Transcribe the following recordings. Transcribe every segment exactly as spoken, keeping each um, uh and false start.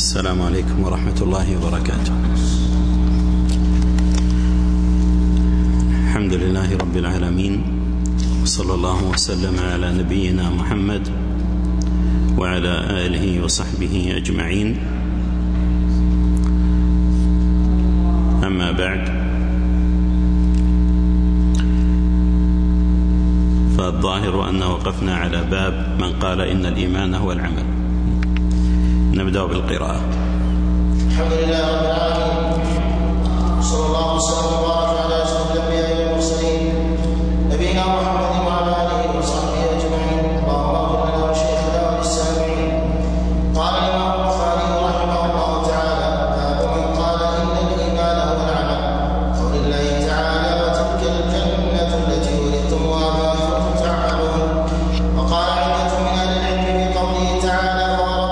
السلام عليكم ورحمة الله وبركاته. الحمد لله رب العالمين، وصلى الله وسلم على نبينا محمد وعلى آله وصحبه أجمعين. أما بعد، فالظاهر أن وقفنا على باب من قال إن الإيمان هو العمل. نبدأ بالقراءة. الحمد لله رب العالمين، صلى الله وسلم وبارك على أشرف الأنبياء والمرسلين نبينا محمد وعلى آله وصحبه أجمعين. اللهم اغفر لنا وشيخنا وللسامعين. قال الإمام البخاري رحمه الله تعالى: باب من قال إن الإيمان هو العمل. قول الله تعالى: وتلك الجنة التي ورثتموها بما كنتم تعملون. وقال عدة من أهل العلم في قوله تعالى: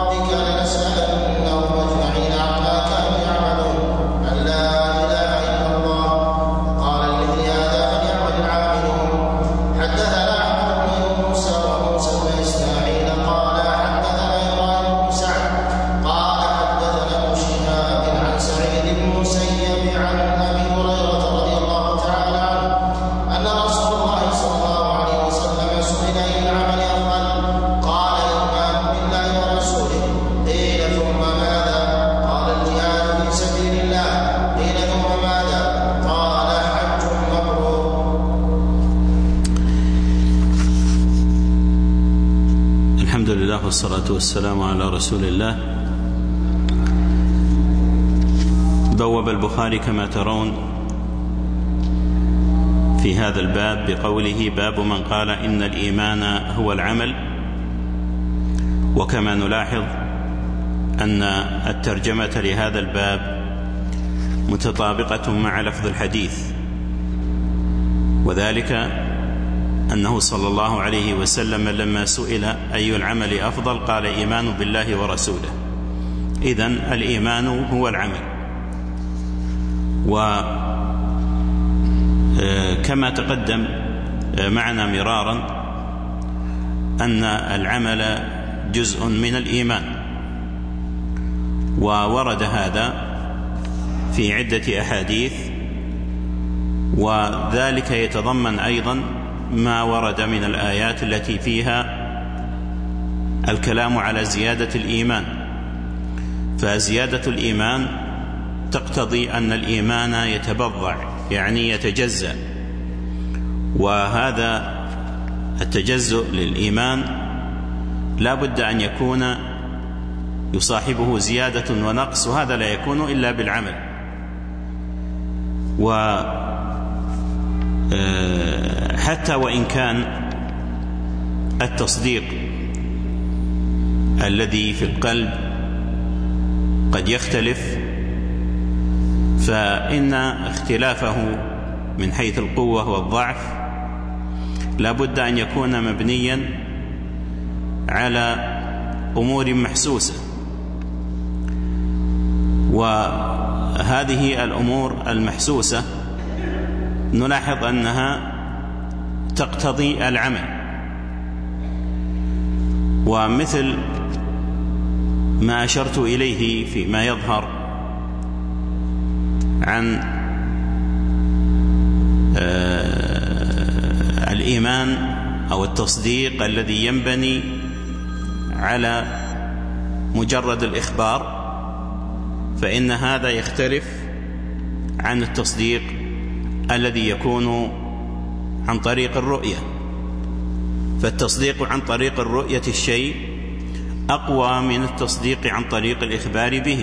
والصلاة والسلام على رسول الله. بوب البخاري كما ترون في هذا الباب بقوله: باب من قال إن الإيمان هو العمل. وكما نلاحظ أن الترجمة لهذا الباب متطابقة مع لفظ الحديث، وذلك أنه صلى الله عليه وسلم لما سئل أي العمل أفضل قال: إيمان بالله ورسوله. إذن الإيمان هو العمل. وكما تقدم معنا مرارا أن العمل جزء من الإيمان، وورد هذا في عدة أحاديث، وذلك يتضمن أيضا ما ورد من الآيات التي فيها الكلام على زيادة الإيمان. فزيادة الإيمان تقتضي أن الإيمان يتبضع، يعني يتجزأ، وهذا التجزؤ للإيمان لا بد أن يكون يصاحبه زيادة ونقص، وهذا لا يكون إلا بالعمل. و حتى وإن كان التصديق الذي في القلب قد يختلف، فإن اختلافه من حيث القوة والضعف لا بد أن يكون مبنيا على أمور محسوسة، وهذه الأمور المحسوسة نلاحظ أنها تقتضي العمل. ومثل ما أشرت إليه فيما يظهر عن الإيمان أو التصديق الذي ينبني على مجرد الإخبار، فإن هذا يختلف عن التصديق الذي يكون عن طريق الرؤية. فالتصديق عن طريق الرؤية الشيء أقوى من التصديق عن طريق الإخبار به.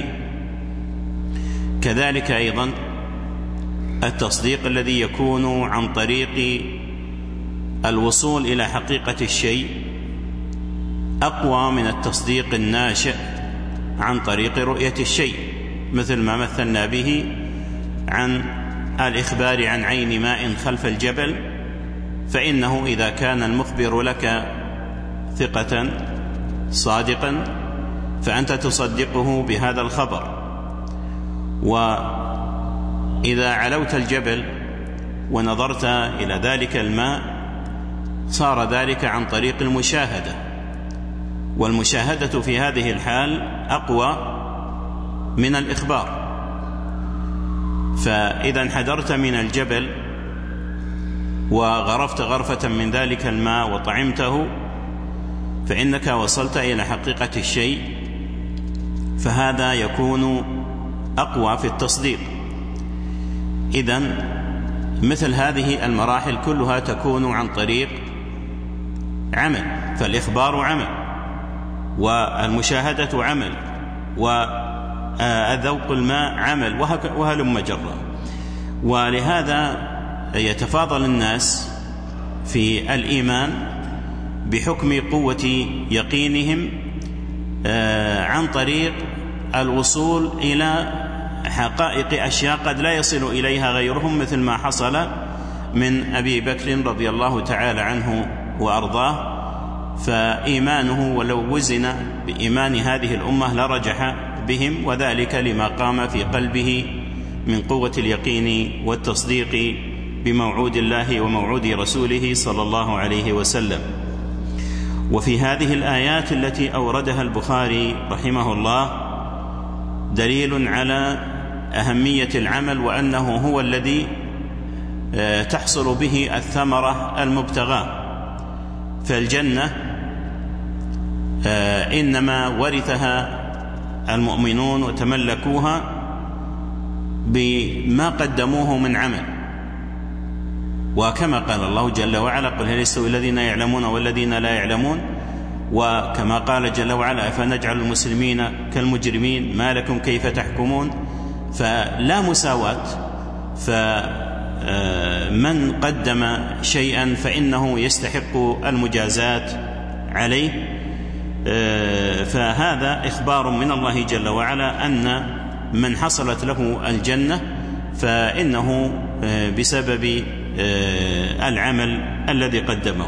كذلك أيضا التصديق الذي يكون عن طريق الوصول إلى حقيقة الشيء أقوى من التصديق الناشئ عن طريق رؤية الشيء، مثل ما مثلنا به عن الإخبار عن عين ماء خلف الجبل، فإنه إذا كان المخبر لك ثقة صادقا فأنت تصدقه بهذا الخبر. وإذا علوت الجبل ونظرت إلى ذلك الماء صار ذلك عن طريق المشاهدة، والمشاهدة في هذه الحال أقوى من الإخبار. فإذا انحدرت من الجبل وغرفت غرفة من ذلك الماء وطعمته فإنك وصلت إلى حقيقة الشيء، فهذا يكون أقوى في التصديق. إذن مثل هذه المراحل كلها تكون عن طريق عمل، فالإخبار عمل، والمشاهدة عمل، وذوق الماء عمل، وهلم جرا. ولهذا يتفاضل الناس في الإيمان بحكم قوة يقينهم عن طريق الوصول إلى حقائق أشياء قد لا يصل إليها غيرهم، مثل ما حصل من أبي بكر رضي الله تعالى عنه وأرضاه، فإيمانه ولو وزن بإيمان هذه الأمة لرجح بهم، وذلك لما قام في قلبه من قوة اليقين والتصديق بموعود الله وموعود رسوله صلى الله عليه وسلم. وفي هذه الآيات التي أوردها البخاري رحمه الله دليل على أهمية العمل، وأنه هو الذي تحصل به الثمرة المبتغاة. فالجنة إنما ورثها المؤمنون وتملكوها بما قدموه من عمل، وكما قال الله جل وعلا: قل هل يستوي الذين يعلمون والذين لا يعلمون، وكما قال جل وعلا: فنجعل المسلمين كالمجرمين ما لكم كيف تحكمون. فلا مساواة، فمن قدم شيئا فإنه يستحق المجازات عليه. فهذا إخبار من الله جل وعلا أن من حصلت له الجنة فإنه بسبب العمل الذي قدمه.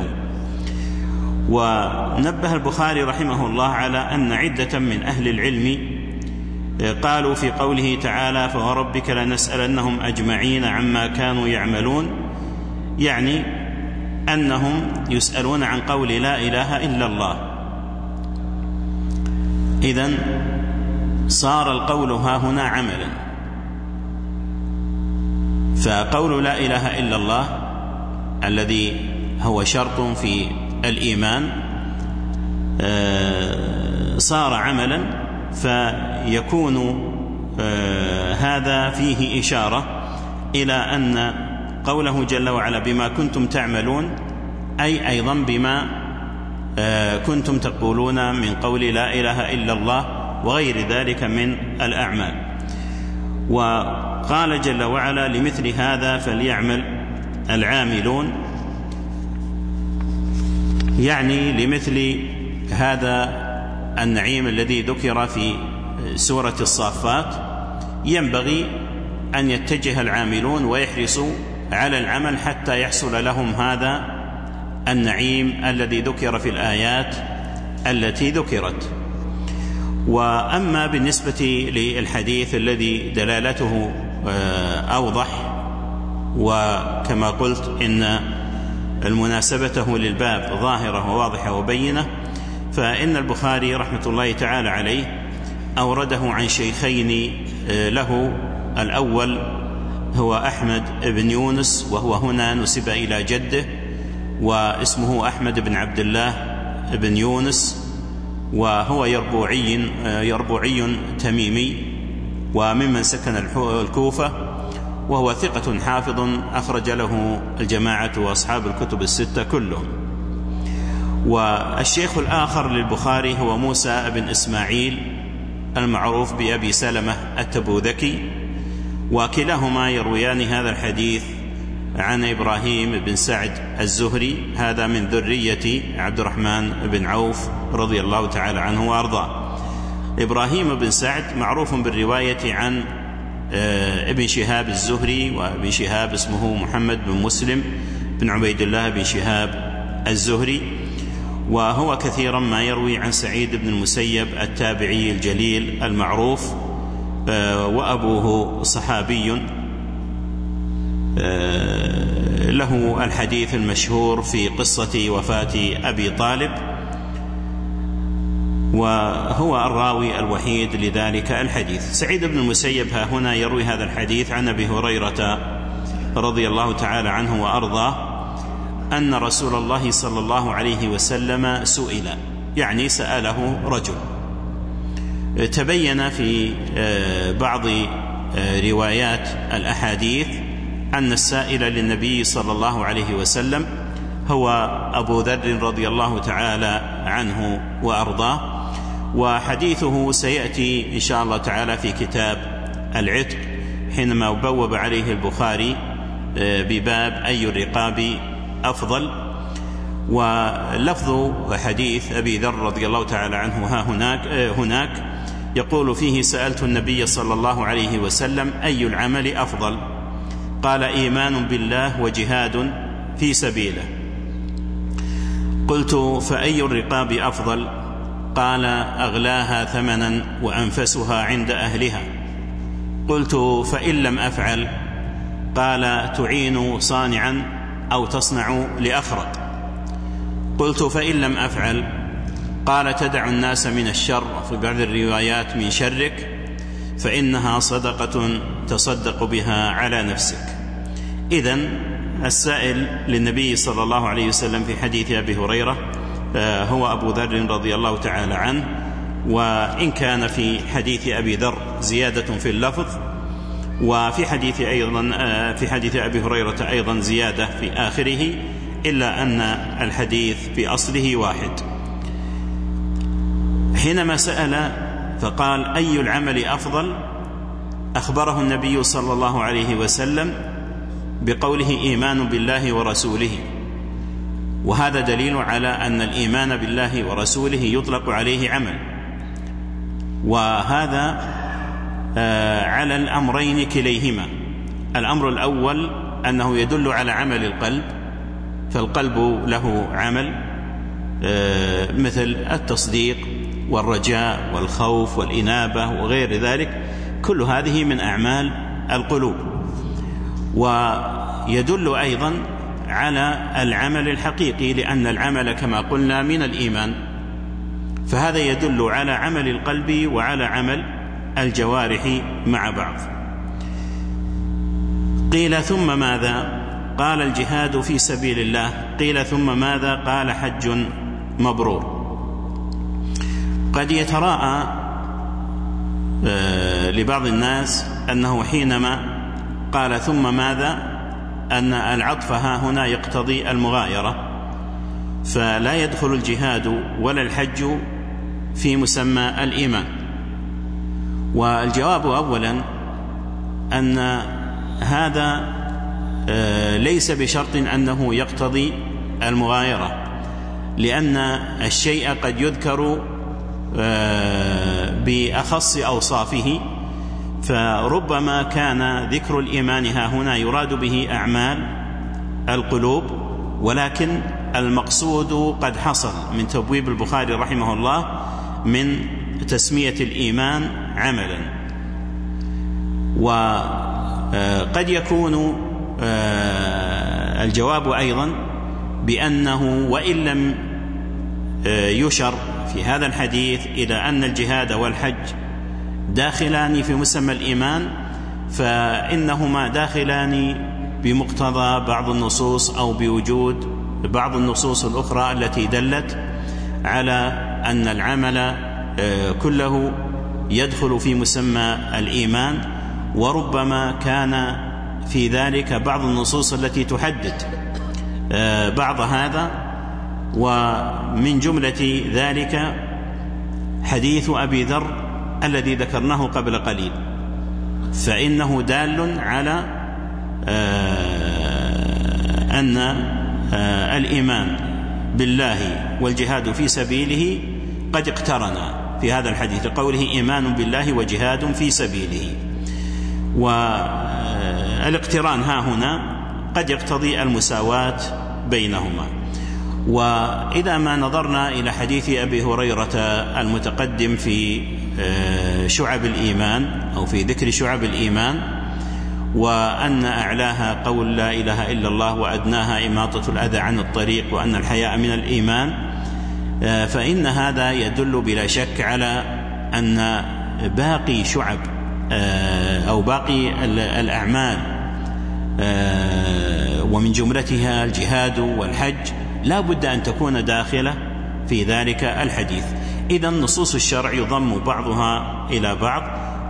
ونبه البخاري رحمه الله على أن عدة من أهل العلم قالوا في قوله تعالى: فوربك لنسألنهم أجمعين عما كانوا يعملون، يعني أنهم يسألون عن قول لا إله إلا الله. إذن صار القول ها هنا عملا، فقول لا إله إلا الله الذي هو شرط في الإيمان صار عملا، فيكون هذا فيه إشارة إلى أن قوله جل وعلا بما كنتم تعملون أي أيضا بما كنتم تقولون من قول لا إله إلا الله وغير ذلك من الأعمال. وقال جل وعلا: لمثل هذا فليعمل العاملون، يعني لمثل هذا النعيم الذي ذكر في سورة الصافات ينبغي أن يتجه العاملون ويحرصوا على العمل حتى يحصل لهم هذا النعيم الذي ذكر في الآيات التي ذكرت. وأما بالنسبة للحديث الذي دلالته أوضح، وكما قلت إن المناسبته للباب ظاهرة وواضحة وبينة، فإن البخاري رحمة الله تعالى عليه أورده عن شيخين له، الأول هو أحمد بن يونس، وهو هنا نسب إلى جده، واسمه أحمد بن عبد الله بن يونس، وهو يربوعي يربوعي تميمي وممن سكن الكوفة، وهو ثقة حافظ أخرج له الجماعة وأصحاب الكتب الستة كلهم. والشيخ الآخر للبخاري هو موسى بن إسماعيل المعروف بأبي سلمة التبوذكي، وكلاهما يرويان هذا الحديث عن إبراهيم بن سعد الزهري، هذا من ذرية عبد الرحمن بن عوف رضي الله تعالى عنه وأرضاه. إبراهيم بن سعد معروف بالرواية عن ابن شهاب الزهري، وابن شهاب اسمه محمد بن مسلم بن عبيد الله بن شهاب الزهري، وهو كثيرا ما يروي عن سعيد بن المسيب التابعي الجليل المعروف، وأبوه صحابي له الحديث المشهور في قصة وفاة أبي طالب. وهو الراوي الوحيد لذلك الحديث. سعيد بن المسيب ها هنا يروي هذا الحديث عن أبي هريرة رضي الله تعالى عنه وأرضاه أن رسول الله صلى الله عليه وسلم سئل، يعني سأله رجل. تبين في بعض روايات الأحاديث أن السائل للنبي صلى الله عليه وسلم هو أبو ذر رضي الله تعالى عنه وأرضاه، وحديثه سيأتي إن شاء الله تعالى في كتاب العتق حينما بوب عليه البخاري بباب أي الرقاب أفضل. ولفظ حديث أبي ذر رضي الله تعالى عنه ها هناك, هناك يقول فيه: سألت النبي صلى الله عليه وسلم أي العمل أفضل؟ قال: إيمان بالله وجهاد في سبيله. قلت: فأي الرقاب أفضل؟ قال: أغلاها ثمنا وأنفسها عند أهلها. قلت: فإن لم أفعل؟ قال: تعين صانعا أو تصنع لأخرق. قلت: فإن لم أفعل؟ قال: تدع الناس من الشر، في بعض الروايات من شرك، فإنها صدقة تصدق بها على نفسك. إذن السائل للنبي صلى الله عليه وسلم في حديث أبي هريرة هو أبو ذر رضي الله تعالى عنه، وإن كان في حديث أبي ذر زيادة في اللفظ، وفي حديث أيضا في حديث أبي هريرة أيضا زيادة في آخره، إلا أن الحديث في أصله واحد. حينما سأل فقال: أي العمل أفضل؟ أخبره النبي صلى الله عليه وسلم بقوله: إيمان بالله ورسوله. وهذا دليل على أن الإيمان بالله ورسوله يطلق عليه عمل، وهذا على الأمرين كليهما. الأمر الأول أنه يدل على عمل القلب، فالقلب له عمل مثل التصديق والرجاء والخوف والإنابة وغير ذلك، كل هذه من أعمال القلوب. ويدل أيضا على العمل الحقيقي، لأن العمل كما قلنا من الإيمان، فهذا يدل على عمل القلب وعلى عمل الجوارح مع بعض. قيل: ثم ماذا؟ قال: الجهاد في سبيل الله. قيل: ثم ماذا؟ قال: حج مبرور. قد يتراءى لبعض الناس أنه حينما قال ثم ماذا أن العطف ها هنا يقتضي المغايرة، فلا يدخل الجهاد ولا الحج في مسمى الإيمان. والجواب أولا أن هذا ليس بشرط أنه يقتضي المغايرة، لأن الشيء قد يذكر بأخص أوصافه، فربما كان ذكر الإيمان ها هنا يراد به أعمال القلوب، ولكن المقصود قد حصل من تبويب البخاري رحمه الله من تسمية الإيمان عملا. وقد يكون الجواب أيضا بأنه وإن لم يشر في هذا الحديث إلى أن الجهاد والحج داخلان في مسمى الإيمان، فإنهما داخلان بمقتضى بعض النصوص أو بوجود بعض النصوص الأخرى التي دلت على أن العمل كله يدخل في مسمى الإيمان، وربما كان في ذلك بعض النصوص التي تحدد بعض هذا. ومن جملة ذلك حديث أبي ذر الذي ذكرناه قبل قليل، فإنه دال على أن الإيمان بالله والجهاد في سبيله قد اقترنا في هذا الحديث، قوله إيمان بالله وجهاد في سبيله. والاقتران ها هنا قد يقتضي المساواة بينهما. وإذا ما نظرنا إلى حديث أبي هريرة المتقدم في شعب الإيمان أو في ذكر شعب الإيمان، وأن أعلاها قول لا إله إلا الله وأدناها إماطة الأذى عن الطريق وأن الحياء من الإيمان، فإن هذا يدل بلا شك على أن باقي شعب أو باقي الأعمال ومن جملتها الجهاد والحج لا بد أن تكون داخلة في ذلك الحديث. إذن نصوص الشرع يضم بعضها إلى بعض،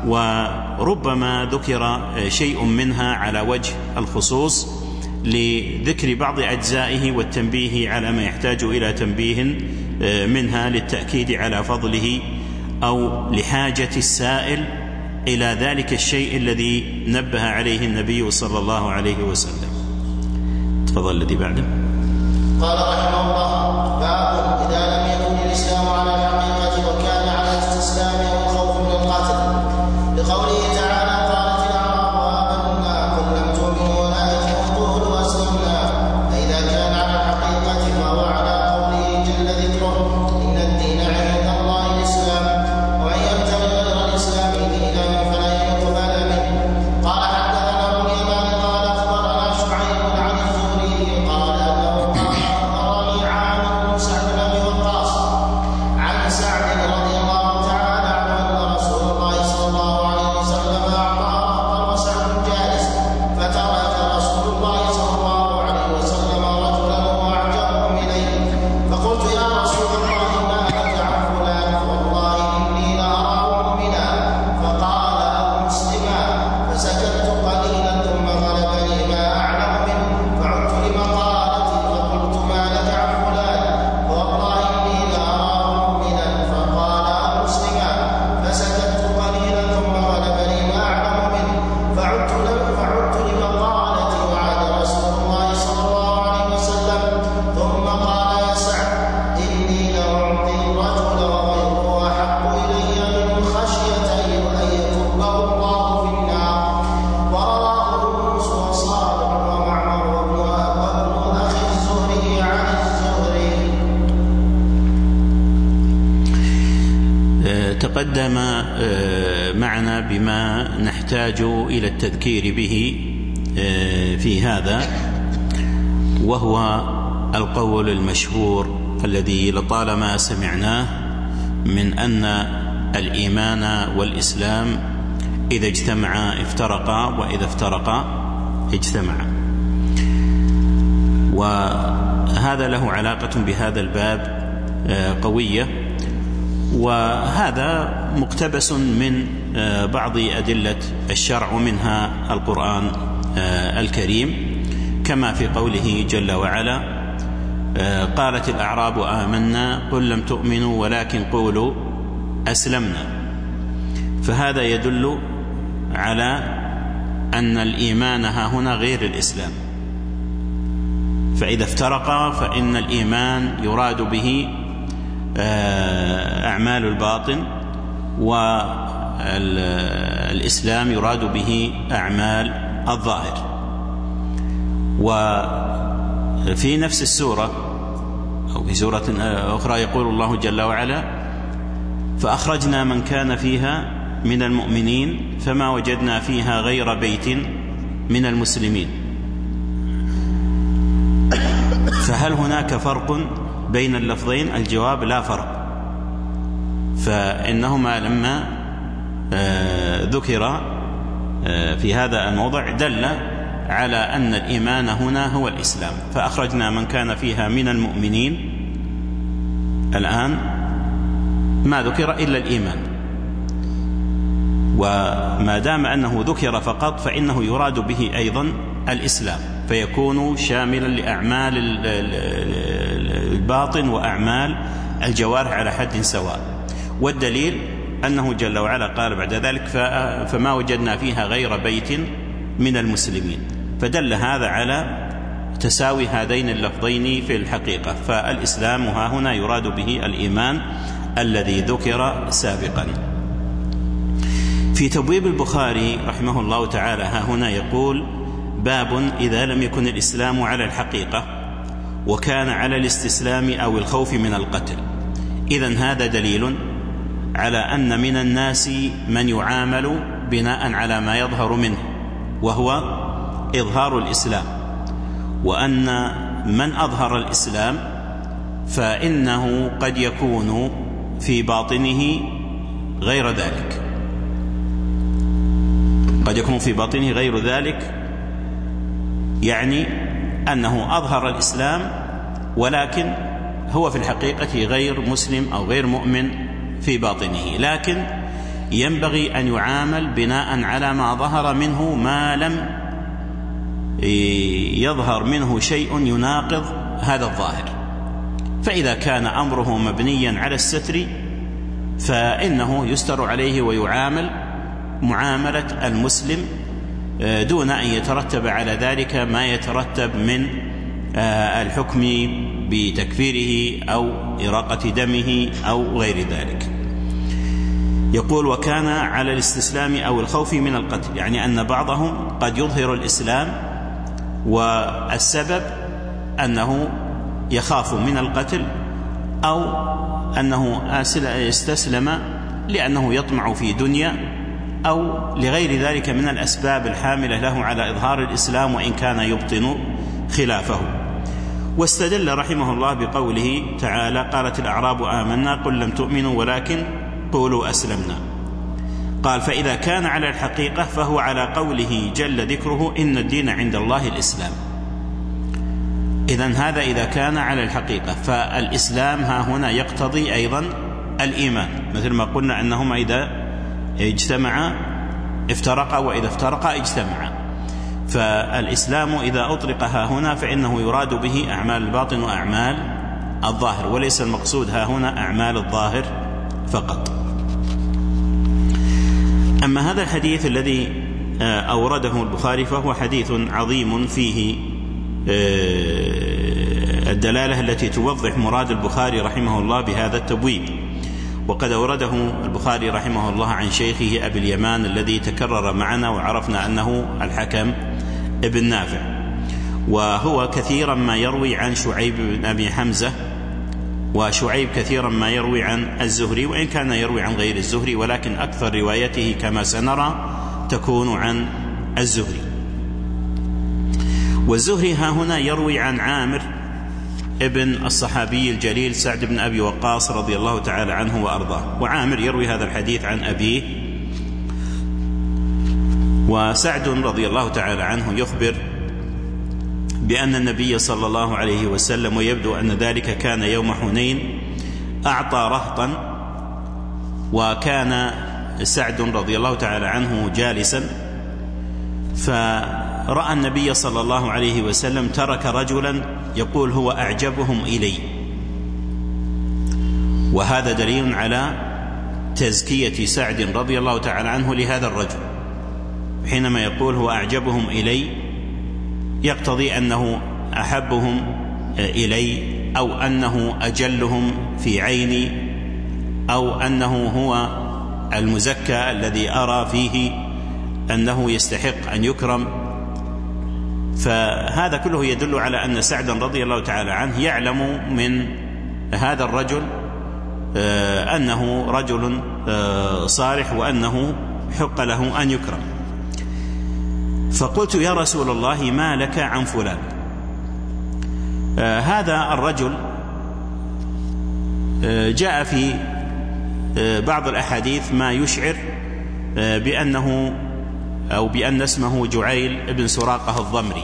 وربما ذكر شيء منها على وجه الخصوص لذكر بعض أجزائه والتنبيه على ما يحتاج إلى تنبيه منها للتأكيد على فضله أو لحاجة السائل إلى ذلك الشيء الذي نبه عليه النبي صلى الله عليه وسلم. تفضل الذي بعده. قال رحمه الله: باب إذا لم يكن الإسلام على الحقيقة وكان على الاستسلام والخوف من القتل، لقوله تعالى: قالت الأعراب آمنا قل لم تؤمنوا ولكن قولوا أسلمنا. فإذا كان على الحقيقة فهو على قوله جل ذكره: إن الدين عند الله الإسلام، ومن يبتغي غير الإسلام دينا فلن يقبل منه. قال حدثنا أبو اليمان قال أخبرنا شعيب عن الزهري قال أنه أخبرني عامر بن سعد بن أبي وقاص عن سعد رضي الله تعالى عنه أن رسول الله صلى الله عليه وسلم أعطى رهطا وسعد جالس، فترك رسول الله صلى الله عليه وسلم رجلا وأعجبهم إليه، فقلت: يا رسول الله ما لك عن فلان؟ والله إني لأراه مؤمنا. فقال: أو مسلما. فسكت قليلا ثم غلبني ما أعلم منه، فعدت لمقالتي فقلت: ما لك عن فلان؟ والله إني لأراه مؤمنا. فقال: أو مسلما. فسكت قليلا ثم غلبني ما أعلم منه، فعدت فعدت لمقالتي وعاد رسول الله صلى الله عليه وسلم ثم قال: يا سعد إني لأعطي الرجل وغيره أحب إلي من خشية أن يكبه الله في النار. ورواه يونس وصالح ومعمر وابن أخي الزهري عن الزهري. تقدم معنا بما نحتاج إلى التذكير به في هذا، وهو القول المشهور الذي لطالما سمعناه من أن الإيمان والإسلام إذا اجتمعا افترقا وإذا افترقا اجتمعا. وهذا له علاقة بهذا الباب قوية، وهذا مقتبس من بعض أدلة الشرع ومنها القرآن الكريم، كما في قوله جل وعلا: قالت الأعراب آمنا قل لم تؤمنوا ولكن قولوا أسلمنا. فهذا يدل على أن الإيمان ها هنا غير الإسلام، فإذا افترقا فإن الإيمان يراد به أعمال الباطن، والإسلام يراد به أعمال الظاهر. وفي نفس السورة أو في سورة أخرى يقول الله جل وعلا: فأخرجنا من كان فيها من المؤمنين فما وجدنا فيها غير بيت من المسلمين. فهل هناك فرق بين اللفظين؟ الجواب: لا فرق، فإنهما لما ذكر في هذا الموضع دل على أن الإيمان هنا هو الإسلام. فأخرجنا من كان فيها من المؤمنين، الآن ما ذكر إلا الإيمان، وما دام أنه ذكر فقط فإنه يراد به أيضا الإسلام، فيكون شاملا لأعمال الباطن وأعمال الجوارح على حد سواء. والدليل أنه جل وعلا قال بعد ذلك: فما وجدنا فيها غير بيت من المسلمين. فدل هذا على تساوي هذين اللفظين في الحقيقة، فالإسلام ها هنا يراد به الإيمان الذي ذكر سابقا. في تبويب البخاري رحمه الله تعالى ها هنا يقول: باب إذا لم يكن الإسلام على الحقيقة وكان على الاستسلام أو الخوف من القتل. إذن هذا دليل على أن من الناس من يعامل بناء على ما يظهر منه، وهو إظهار الإسلام، وأن من أظهر الإسلام فإنه قد يكون في باطنه غير ذلك، قد يكون في باطنه غير ذلك، يعني أنه أظهر الإسلام ولكن هو في الحقيقة غير مسلم أو غير مؤمن في باطنه، لكن ينبغي أن يعامل بناء على ما ظهر منه ما لم يظهر منه شيء يناقض هذا الظاهر. فإذا كان أمره مبنيا على الستر فإنه يستر عليه ويعامل معاملة المسلم دون أن يترتب على ذلك ما يترتب من الحكم بتكفيره أو إراقة دمه أو غير ذلك. يقول: وكان على الاستسلام أو الخوف من القتل، يعني أن بعضهم قد يظهر الإسلام والسبب أنه يخاف من القتل أو أنه استسلم لأنه يطمع في دنيا أو لغير ذلك من الأسباب الحاملة له على إظهار الإسلام وإن كان يبطن خلافه. واستدل رحمه الله بقوله تعالى: قالت الأعراب آمنا قل لم تؤمنوا ولكن قولوا أسلمنا. قال: فإذا كان على الحقيقة فهو على قوله جل ذكره: إن الدين عند الله الإسلام. إذن هذا إذا كان على الحقيقة، فالإسلام ها هنا يقتضي أيضا الإيمان، مثل ما قلنا أنهما إذا اجتمعا افترقا وإذا افترقا اجتمعا. فالإسلام إذا أطلق ها هنا فإنه يراد به أعمال الباطن وأعمال الظاهر، وليس المقصود ها هنا أعمال الظاهر فقط. أما هذا الحديث الذي أورده البخاري فهو حديث عظيم فيه الدلالة التي توضح مراد البخاري رحمه الله بهذا التبويب. وقد أورده البخاري رحمه الله عن شيخه أبي اليمان الذي تكرر معنا وعرفنا أنه الحكم ابن نافع، وهو كثيرا ما يروي عن شعيب بن أبي حمزة، وشعيب كثيرا ما يروي عن الزهري، وإن كان يروي عن غير الزهري ولكن أكثر روايته كما سنرى تكون عن الزهري. والزهري ها هنا يروي عن عامر ابن الصحابي الجليل سعد بن أبي وقاص رضي الله تعالى عنه وأرضاه، وعامر يروي هذا الحديث عن أبيه. وسعد رضي الله تعالى عنه يخبر بأن النبي صلى الله عليه وسلم، ويبدو أن ذلك كان يوم حنين، أعطى رهطا، وكان سعد رضي الله تعالى عنه جالسا، فرأى النبي صلى الله عليه وسلم ترك رجلا يقول هو أعجبهم إلي، وهذا دليل على تزكية سعد رضي الله تعالى عنه لهذا الرجل. حينما يقول هو أعجبهم إلي يقتضي أنه أحبهم إلي، أو أنه أجلهم في عيني، أو أنه هو المزكى الذي أرى فيه أنه يستحق أن يكرم. فهذا كله يدل على أن سعدا رضي الله تعالى عنه يعلم من هذا الرجل أنه رجل صالح وأنه حق له أن يكرم. فقلت: يا رسول الله ما لك عن فلان؟ هذا الرجل جاء في بعض الأحاديث ما يشعر بأنه أو بأن اسمه جعيل ابن سراقة الضمري،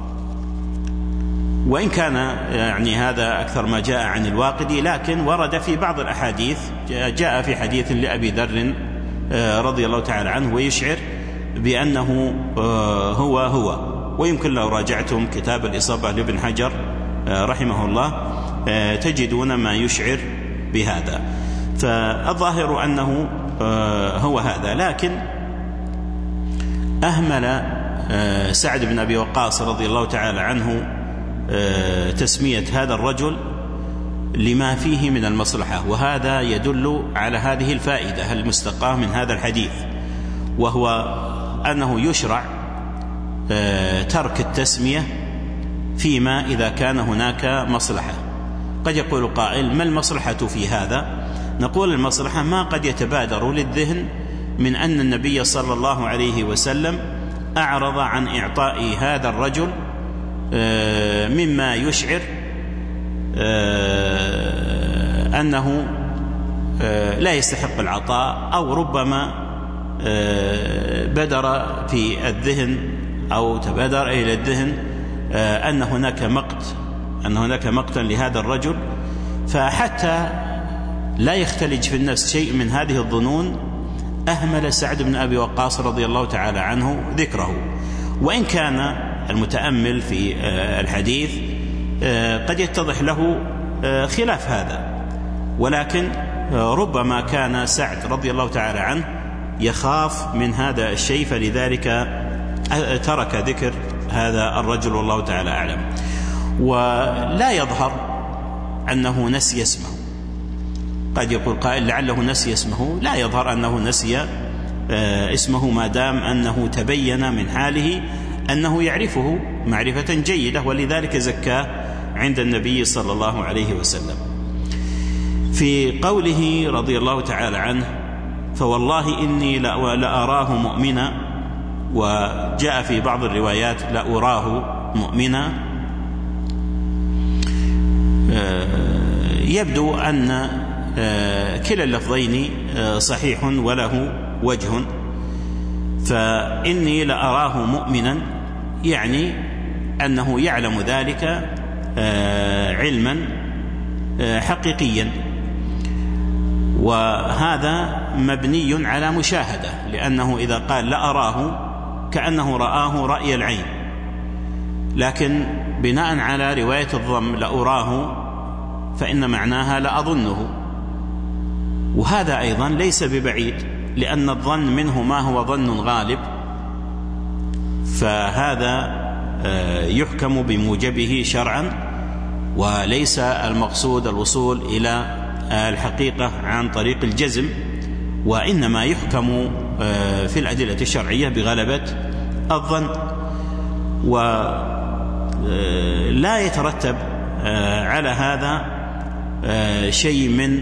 وإن كان يعني هذا أكثر ما جاء عن الواقدي، لكن ورد في بعض الأحاديث، جاء في حديث لأبي ذر رضي الله تعالى عنه ويشعر بأنه هو هو ويمكن لو راجعتم كتاب الإصابة لابن حجر رحمه الله تجدون ما يشعر بهذا. فالظاهر أنه هو هذا، لكن أهمل سعد بن أبي وقاص رضي الله تعالى عنه تسمية هذا الرجل لما فيه من المصلحة، وهذا يدل على هذه الفائدة المستقاة من هذا الحديث، وهو أنه يشرع ترك التسمية فيما إذا كان هناك مصلحة. قد يقول قائل: ما المصلحة في هذا؟ نقول: المصلحة ما قد يتبادر للذهن من أن النبي صلى الله عليه وسلم أعرض عن إعطاء هذا الرجل مما يشعر أنه لا يستحق العطاء، أو ربما بدر في الذهن أو تبادر إلى الذهن أن هناك مقت أن هناك مقتا لهذا الرجل، فحتى لا يختلج في النفس شيء من هذه الظنون أهمل سعد بن أبي وقاص رضي الله تعالى عنه ذكره. وإن كان المتأمل في الحديث قد يتضح له خلاف هذا، ولكن ربما كان سعد رضي الله تعالى عنه يخاف من هذا الشيء، فلذلك ترك ذكر هذا الرجل والله تعالى أعلم. ولا يظهر أنه نسي اسمه، قد يقول قائل لعله نسي اسمه، لا يظهر أنه نسي اسمه ما دام أنه تبين من حاله أنه يعرفه معرفة جيدة، ولذلك زكاه عند النبي صلى الله عليه وسلم. في قوله رضي الله تعالى عنه فوالله إني لأراه مؤمنا، وجاء في بعض الروايات لأراه مؤمنا، يبدو أن كلا اللفظين صحيح وله وجه. فإني لأراه مؤمنا يعني أنه يعلم ذلك علما حقيقيا، وهذا مبني على مشاهدة، لأنه إذا قال لأراه كأنه رآه رأي العين، لكن بناء على رواية الضم لأراه فإن معناها لأظنه، وهذا أيضا ليس ببعيد، لأن الظن منه ما هو ظن غالب، فهذا يحكم بموجبه شرعا، وليس المقصود الوصول إلى الحقيقة عن طريق الجزم، وإنما يحكم في الأدلة الشرعية بغلبة الظن. ولا يترتب على هذا شيء من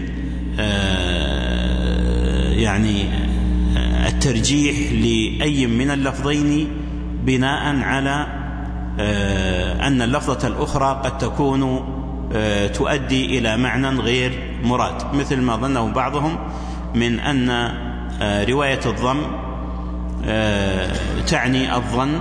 يعني الترجيح لأي من اللفظين بناء على أن اللفظة الأخرى قد تكون تؤدي إلى معنى غير مراد، مثل ما ظنه بعضهم من أن رواية الضم تعني الظن،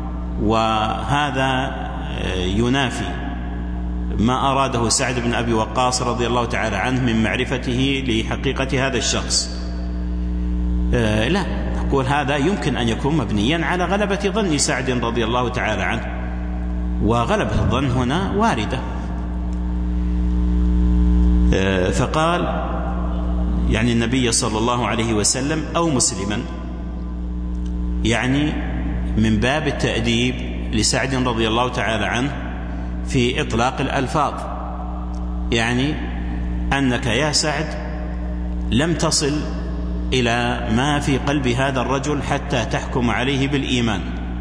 وهذا ينافي ما أراده سعد بن أبي وقاص رضي الله تعالى عنه من معرفته لحقيقة هذا الشخص. لا، نقول هذا يمكن أن يكون مبنيا على غلبة ظن سعد رضي الله تعالى عنه، وغلبة الظن هنا واردة. فقال يعني النبي صلى الله عليه وسلم أو مسلما، يعني من باب التأديب لسعد رضي الله تعالى عنه في إطلاق الألفاظ، يعني أنك يا سعد لم تصل إلى ما في قلب هذا الرجل حتى تحكم عليه بالإيمان،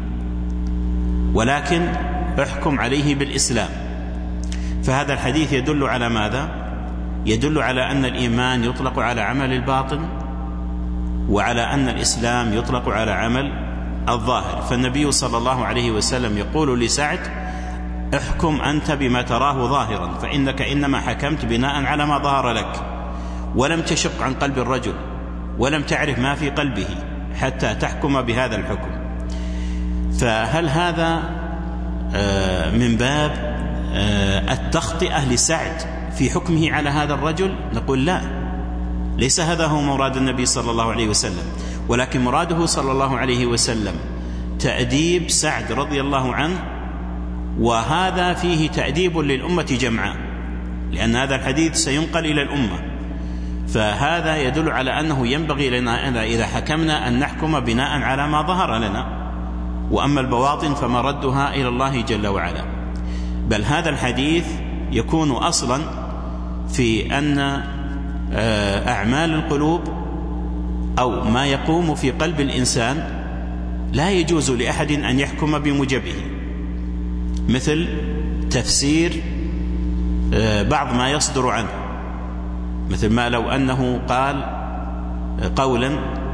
ولكن احكم عليه بالإسلام. فهذا الحديث يدل على ماذا؟ يدل على أن الإيمان يطلق على عمل الباطن، وعلى أن الإسلام يطلق على عمل الظاهر. فالنبي صلى الله عليه وسلم يقول لسعد احكم أنت بما تراه ظاهرا، فإنك إنما حكمت بناء على ما ظهر لك، ولم تشق عن قلب الرجل، ولم تعرف ما في قلبه حتى تحكم بهذا الحكم. فهل هذا من باب التخطئة لسعد في حكمه على هذا الرجل؟ نقول لا، ليس هذا هو مراد النبي صلى الله عليه وسلم، ولكن مراده صلى الله عليه وسلم تأديب سعد رضي الله عنه، وهذا فيه تأديب للأمة جمعاء، لأن هذا الحديث سينقل إلى الأمة. فهذا يدل على أنه ينبغي لنا إذا حكمنا أن نحكم بناء على ما ظهر لنا، وأما البواطن فما ردها إلى الله جل وعلا. بل هذا الحديث يكون أصلا في أن أعمال القلوب أو ما يقوم في قلب الإنسان لا يجوز لأحد أن يحكم بموجبه، مثل تفسير بعض ما يصدر عنه، مثل ما لو أنه قال قولا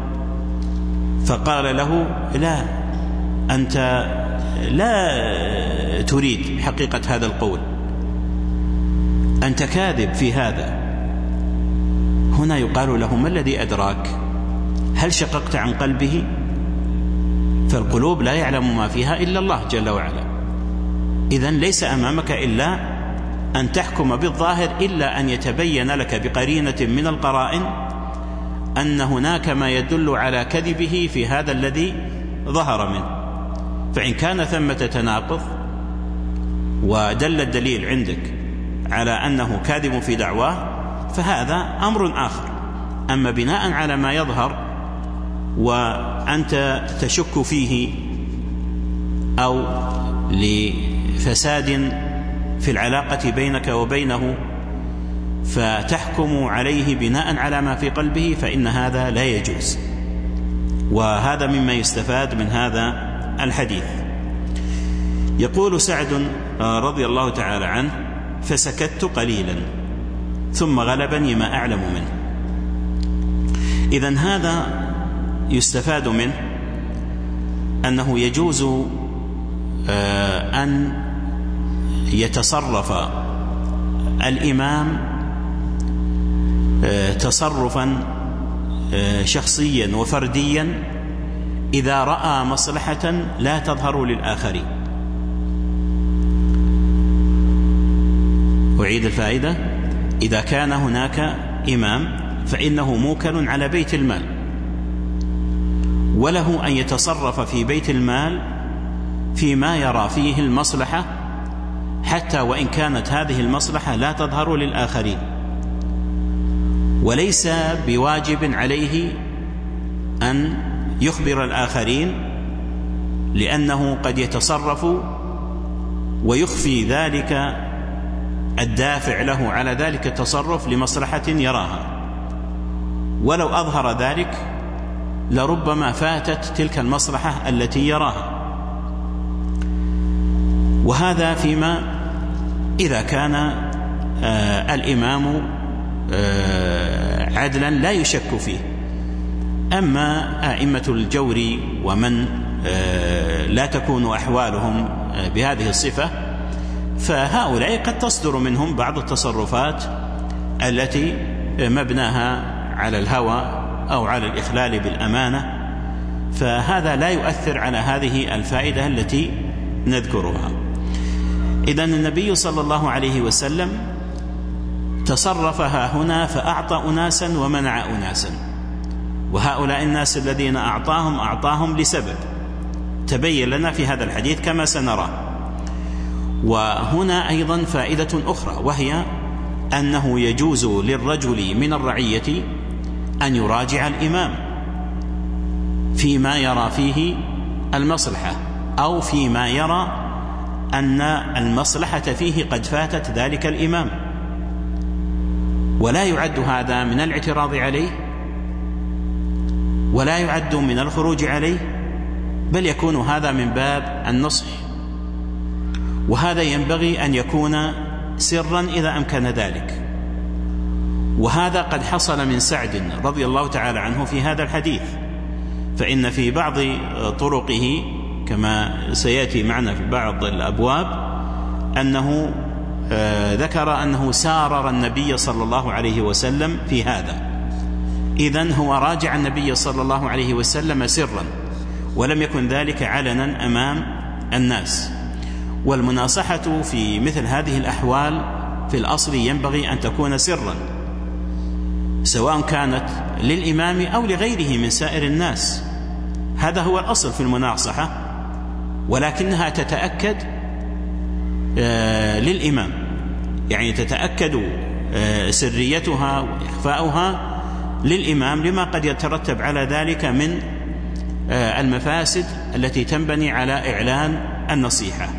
فقال له لا أنت لا تريد حقيقة هذا القول، أنت كاذب في هذا، هنا يقال له: ما الذي أدراك؟ هل شققت عن قلبه؟ فالقلوب لا يعلم ما فيها إلا الله جل وعلا. إذن ليس أمامك إلا أن تحكم بالظاهر، إلا أن يتبين لك بقرينة من القرائن أن هناك ما يدل على كذبه في هذا الذي ظهر منه. فإن كان ثمة تناقض ودل الدليل عندك على أنه كاذب في دعواه فهذا أمر آخر. أما بناء على ما يظهر وأنت تشك فيه أو لفساد في العلاقة بينك وبينه فتحكم عليه بناء على ما في قلبه، فإن هذا لا يجوز. وهذا مما يستفاد من هذا الحديث. يقول سعد رضي الله تعالى عنه: فسكت قليلا ثم غلبني ما أعلم منه. إذن هذا يستفاد منه أنه يجوز أن يتصرف الإمام تصرفا شخصيا وفرديا إذا رأى مصلحة لا تظهر للآخرين. أعيد الفائدة: إذا كان هناك إمام فإنه موكل على بيت المال، وله أن يتصرف في بيت المال فيما يرى فيه المصلحة، حتى وإن كانت هذه المصلحة لا تظهر للآخرين، وليس بواجب عليه أن يخبر الآخرين، لأنه قد يتصرف ويخفي ذلك الدافع له على ذلك التصرف لمصلحة يراها، ولو أظهر ذلك لربما فاتت تلك المصلحة التي يراها. وهذا فيما إذا كان آه الإمام آه عدلا لا يشك فيه. أما أئمة الجور ومن آه لا تكون أحوالهم آه بهذه الصفة، فهؤلاء قد تصدر منهم بعض التصرفات التي مبناها على الهوى أو على الإخلال بالأمانة، فهذا لا يؤثر على هذه الفائدة التي نذكرها. إذن النبي صلى الله عليه وسلم تصرفها هنا فأعطى أناسا ومنع أناسا، وهؤلاء الناس الذين أعطاهم أعطاهم لسبب تبين لنا في هذا الحديث كما سنرى. وهنا أيضا فائدة أخرى، وهي أنه يجوز للرجل من الرعية أن يراجع الإمام فيما يرى فيه المصلحة، أو فيما يرى أن المصلحة فيه قد فاتت ذلك الإمام، ولا يعد هذا من الاعتراض عليه ولا يعد من الخروج عليه، بل يكون هذا من باب النصح. وهذا ينبغي أن يكون سرا إذا أمكن ذلك، وهذا قد حصل من سعد رضي الله تعالى عنه في هذا الحديث. فإن في بعض طرقه كما سيأتي معنا في بعض الأبواب أنه ذكر أنه سارر النبي صلى الله عليه وسلم في هذا. إذن هو راجع النبي صلى الله عليه وسلم سرا، ولم يكن ذلك علنا أمام الناس. والمناصحة في مثل هذه الأحوال في الأصل ينبغي أن تكون سرا، سواء كانت للإمام أو لغيره من سائر الناس. هذا هو الأصل في المناصحة، ولكنها تتأكد للإمام، يعني تتأكد سريتها وإخفاؤها للإمام لما قد يترتب على ذلك من المفاسد التي تنبني على إعلان النصيحة.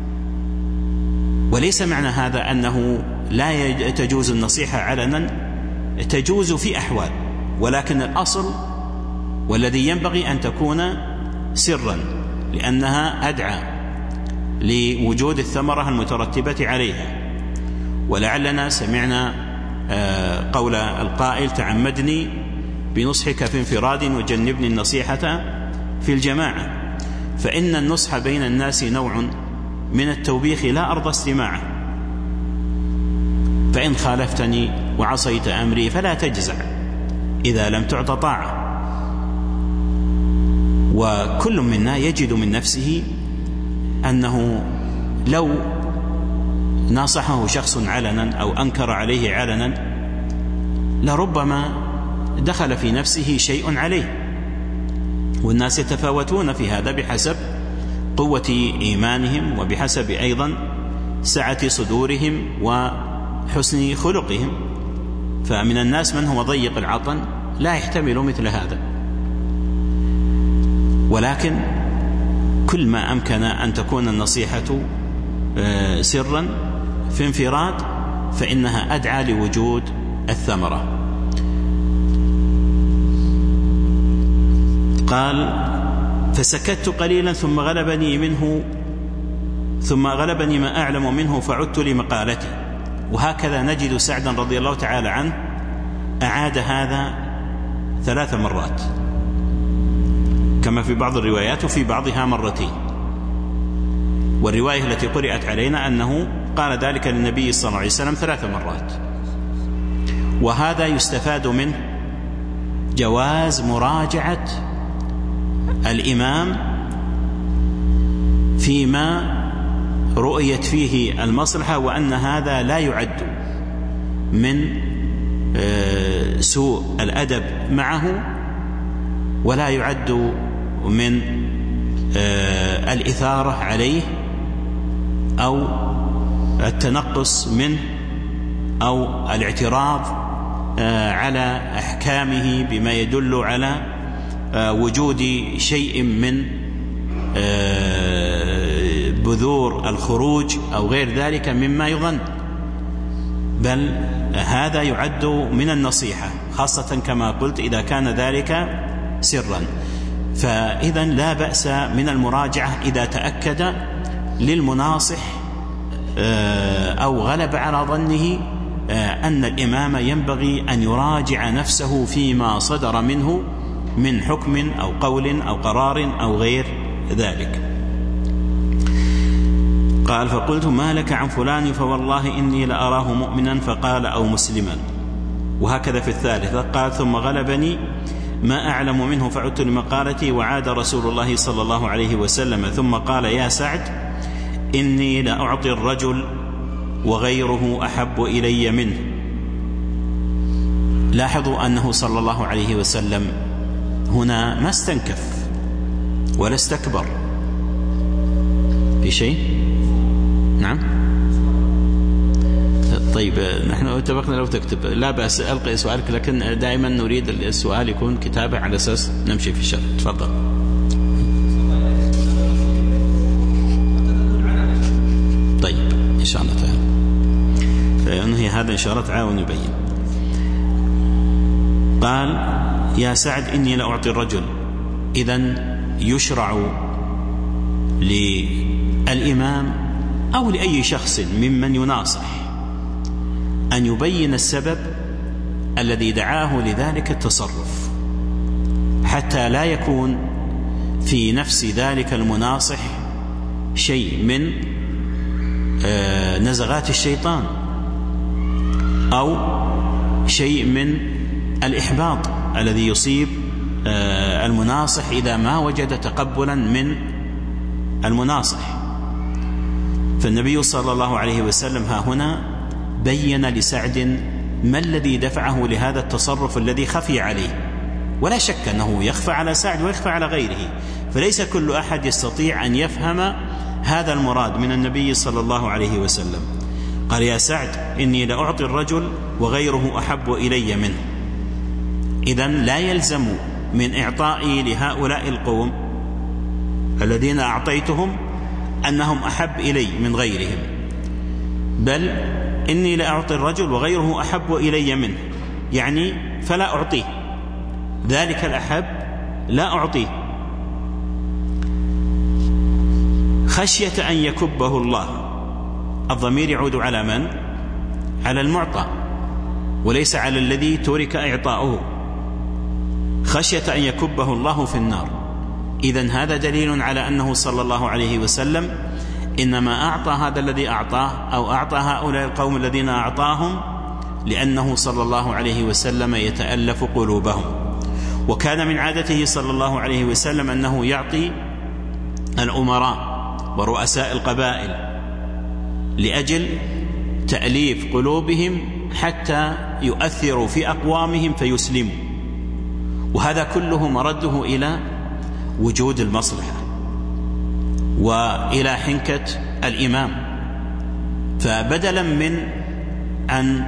وليس معنى هذا أنه لا تجوز النصيحة علنا، تجوز في أحوال، ولكن الأصل والذي ينبغي أن تكون سرا، لأنها أدعى لوجود الثمرة المترتبة عليها. ولعلنا سمعنا قول القائل: تعمدني بنصحك في انفراد وجنبني النصيحة في الجماعة. فإن النصح بين الناس نوع من التوبيخ لا أرضى استماعه، فإن خالفتني وعصيت أمري فلا تجزع إذا لم تعط طاعة. وكل منا يجد من نفسه أنه لو ناصحه شخص علنا أو أنكر عليه علنا لربما دخل في نفسه شيء عليه، والناس يتفاوتون في هذا بحسب قوة إيمانهم وبحسب أيضا سعة صدورهم وحسن خلقهم. فمن الناس من هو ضيق العطن لا يحتمل مثل هذا، ولكن كل ما أمكن أن تكون النصيحة سرا في انفراد فإنها أدعى لوجود الثمرة. قال فسكت قليلا ثم غلبني منه ثم غلبني ما أعلم منه فعدت لمقالتي. وهكذا نجد سعدا رضي الله تعالى عنه أعاد هذا ثلاث مرات كما في بعض الروايات وفي بعضها مرتين، والرواية التي قرأت علينا أنه قال ذلك للنبي صلى الله عليه وسلم ثلاث مرات. وهذا يستفاد منه جواز مراجعة الإمام فيما رؤيت فيه المصلحة، وأن هذا لا يعد من سوء الأدب معه ولا يعد من الإثارة عليه أو التنقص منه أو الاعتراض على أحكامه بما يدل على وجود شيء من بذور الخروج أو غير ذلك مما يظن، بل هذا يعد من النصيحة، خاصة كما قلت إذا كان ذلك سرا. فإذا لا بأس من المراجعة إذا تأكد للمناصح أو غلب على ظنه أن الإمام ينبغي أن يراجع نفسه فيما صدر منه من حكم أو قول أو قرار أو غير ذلك. قال فقلت ما لك عن فلان فوالله إني لأراه مؤمنا فقال أو مسلما. وهكذا في الثالثة قال ثم غلبني ما أعلم منه فعدت لمقالتي. وعاد رسول الله صلى الله عليه وسلم ثم قال يا سعد إني لأعطي الرجل وغيره أحب إلي منه. لاحظوا أنه صلى الله عليه وسلم هنا ما استنكف ولا استكبر في شيء. نعم طيب نحن اتفقنا لو تكتب لا بأس ألقي سؤالك، لكن دائما نريد السؤال يكون كتابة على أساس نمشي في الشرح. تفضل. طيب إن شاء الله تعالى فينهي هذا إن شاء الله تعالى يبين. قال يا سعد إني لأعطي الرجل. إذن يشرع للإمام أو لأي شخص ممن يناصح أن يبين السبب الذي دعاه لذلك التصرف، حتى لا يكون في نفس ذلك المناصح شيء من نزغات الشيطان أو شيء من الإحباط الذي يصيب المناصح إذا ما وجد تقبلا من المناصح. فالنبي صلى الله عليه وسلم ها هنا بين لسعد ما الذي دفعه لهذا التصرف الذي خفي عليه، ولا شك أنه يخفى على سعد ويخفى على غيره، فليس كل أحد يستطيع أن يفهم هذا المراد من النبي صلى الله عليه وسلم. قال يا سعد إني لأعطي الرجل وغيره أحب إلي منه. إذن لا يلزم من إعطائي لهؤلاء القوم الذين أعطيتهم أنهم أحب إلي من غيرهم، بل إني لأعطي الرجل وغيره أحب إلي منه، يعني فلا أعطيه ذلك الأحب، لا أعطيه خشية أن يكبه الله. الضمير يعود على من؟ على المعطى وليس على الذي ترك إعطاؤه، خشية أن يكبه الله في النار. إذن هذا دليل على أنه صلى الله عليه وسلم إنما أعطى هذا الذي أعطاه أو أعطى هؤلاء القوم الذين أعطاهم لأنه صلى الله عليه وسلم يتألف قلوبهم. وكان من عادته صلى الله عليه وسلم أنه يعطي الأمراء ورؤساء القبائل لأجل تأليف قلوبهم حتى يؤثروا في أقوامهم فيسلموا، وهذا كله مرده إلى وجود المصلحة وإلى حنكة الإمام. فبدلا من أن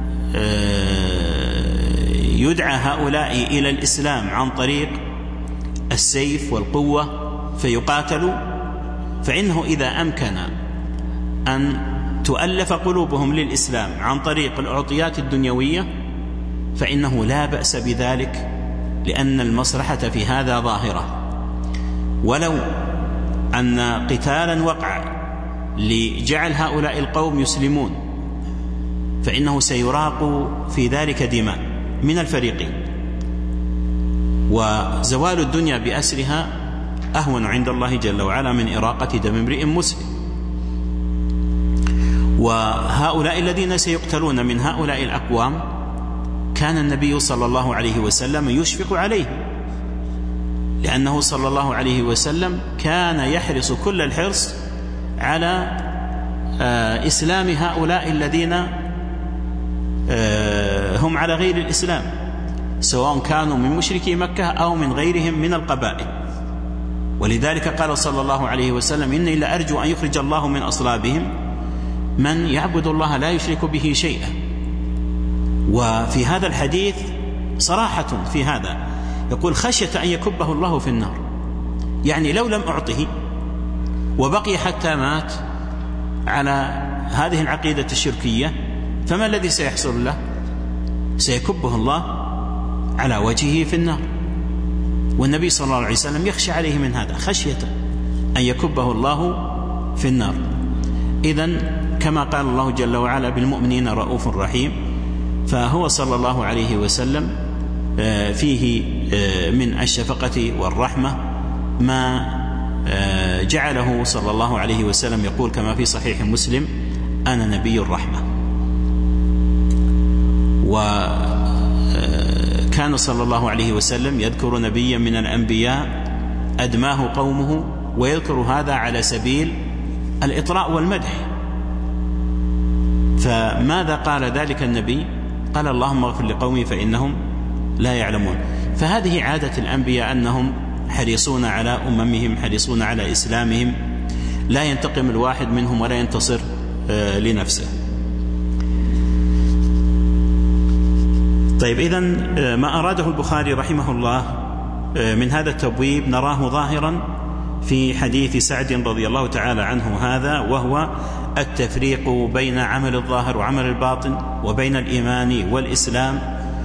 يدعى هؤلاء إلى الإسلام عن طريق السيف والقوة فيقاتلوا، فإنه إذا أمكن أن تؤلف قلوبهم للإسلام عن طريق الأعطيات الدنيوية فإنه لا بأس بذلك، لأن المصلحة في هذا ظاهرة. ولو أن قتالا وقع لجعل هؤلاء القوم يسلمون فإنه سيراق في ذلك دماء من الفريقين، وزوال الدنيا بأسرها أهون عند الله جل وعلا من إراقة دم امرئ مسلم. وهؤلاء الذين سيقتلون من هؤلاء الأقوام كان النبي صلى الله عليه وسلم يشفق عليهم، لأنه صلى الله عليه وسلم كان يحرص كل الحرص على إسلام هؤلاء الذين هم على غير الإسلام، سواء كانوا من مشركي مكة أو من غيرهم من القبائل. ولذلك قال صلى الله عليه وسلم: إني لأرجو أن يخرج الله من أصلابهم من يعبد الله لا يشرك به شيئا. وفي هذا الحديث صراحة في هذا يقول: خشية أن يكبه الله في النار، يعني لو لم أعطه وبقي حتى مات على هذه العقيدة الشركية فما الذي سيحصل له؟ سيكبه الله على وجهه في النار. والنبي صلى الله عليه وسلم يخشى عليه من هذا، خشية أن يكبه الله في النار. إذن كما قال الله جل وعلا: بالمؤمنين رؤوف رحيم، فهو صلى الله عليه وسلم فيه من الشفقة والرحمة ما جعله صلى الله عليه وسلم يقول كما في صحيح مسلم: أنا نبي الرحمة. وكان صلى الله عليه وسلم يذكر نبيا من الأنبياء أدماه قومه، ويذكر هذا على سبيل الإطراء والمدح. فماذا قال ذلك النبي؟ قال: اللهم اغفر لقومي فإنهم لا يعلمون. فهذه عادة الأنبياء أنهم حريصون على أممهم، حريصون على إسلامهم، لا ينتقم الواحد منهم ولا ينتصر لنفسه. طيب، إذن ما أراده البخاري رحمه الله من هذا التبويب نراه ظاهرا في حديث سعد رضي الله تعالى عنه هذا، وهو التفريق بين عمل الظاهر وعمل الباطن، وبين الإيمان والإسلام.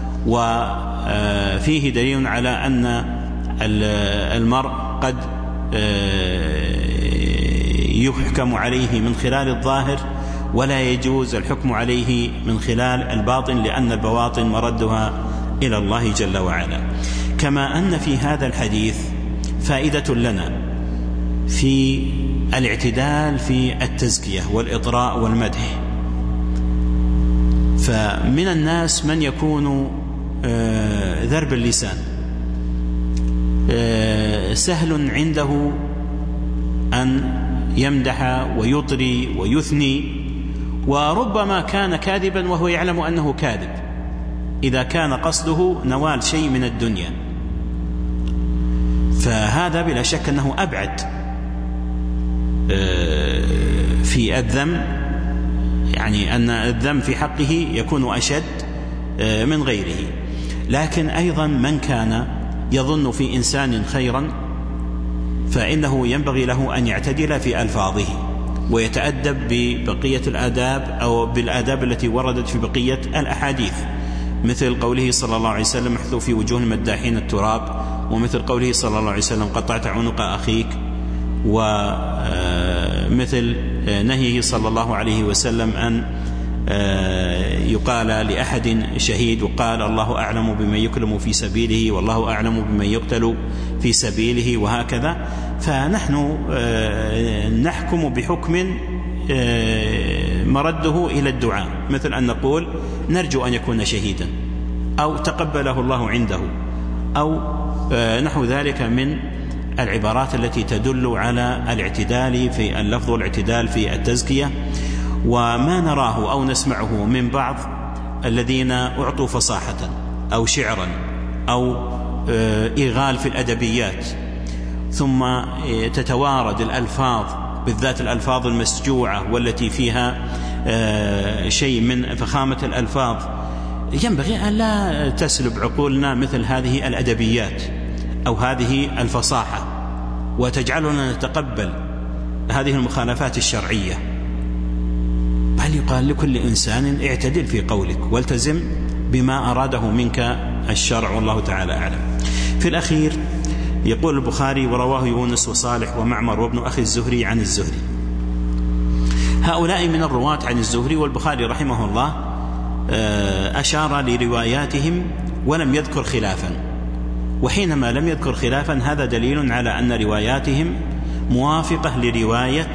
وفيه دليل على أن المرء قد يحكم عليه من خلال الظاهر ولا يجوز الحكم عليه من خلال الباطن، لأن البواطن مردها إلى الله جل وعلا. كما أن في هذا الحديث فائدة لنا في الاعتدال في التزكية والإطراء والمدح. فمن الناس من يكون ذرب اللسان، سهل عنده أن يمدح ويطري ويثني، وربما كان كاذبا وهو يعلم أنه كاذب إذا كان قصده نوال شيء من الدنيا. فهذا بلا شك أنه أبعد في الذم، يعني أن الذم في حقه يكون أشد من غيره. لكن أيضا من كان يظن في إنسان خيرا فإنه ينبغي له أن يعتدل في ألفاظه ويتأدب ببقية الآداب أو بالآداب التي وردت في بقية الأحاديث، مثل قوله صلى الله عليه وسلم: احثوا في وجوه المداحين التراب، ومثل قوله صلى الله عليه وسلم: قطعت عنق أخيك، ومثل نهيه صلى الله عليه وسلم أن يقال لأحد شهيد وقال: الله أعلم بمن يكلم في سبيله، والله أعلم بمن يقتل في سبيله، وهكذا. فنحن نحكم بحكم مرده إلى الدعاء، مثل أن نقول: نرجو أن يكون شهيدا، أو تقبله الله عنده، أو نحو ذلك من العبارات التي تدل على الاعتدال في اللفظ والاعتدال في التزكية. وما نراه أو نسمعه من بعض الذين أعطوا فصاحة أو شعرا أو إيغال في الأدبيات، ثم تتوارد الألفاظ، بالذات الألفاظ المسجوعة والتي فيها شيء من فخامة الألفاظ، ينبغي أن لا تسلب عقولنا مثل هذه الأدبيات أو هذه الفصاحة وتجعلنا نتقبل هذه المخالفات الشرعية، بل يقال لكل إنسان اعتدل في قولك والتزم بما أراده منك الشرع، والله تعالى أعلم. في الأخير يقول البخاري: ورواه يونس وصالح ومعمر وابن أخي الزهري عن الزهري. هؤلاء من الرواة عن الزهري، والبخاري رحمه الله أشار لرواياتهم ولم يذكر خلافا، وحينما لم يذكر خلافا هذا دليل على أن رواياتهم موافقة لرواية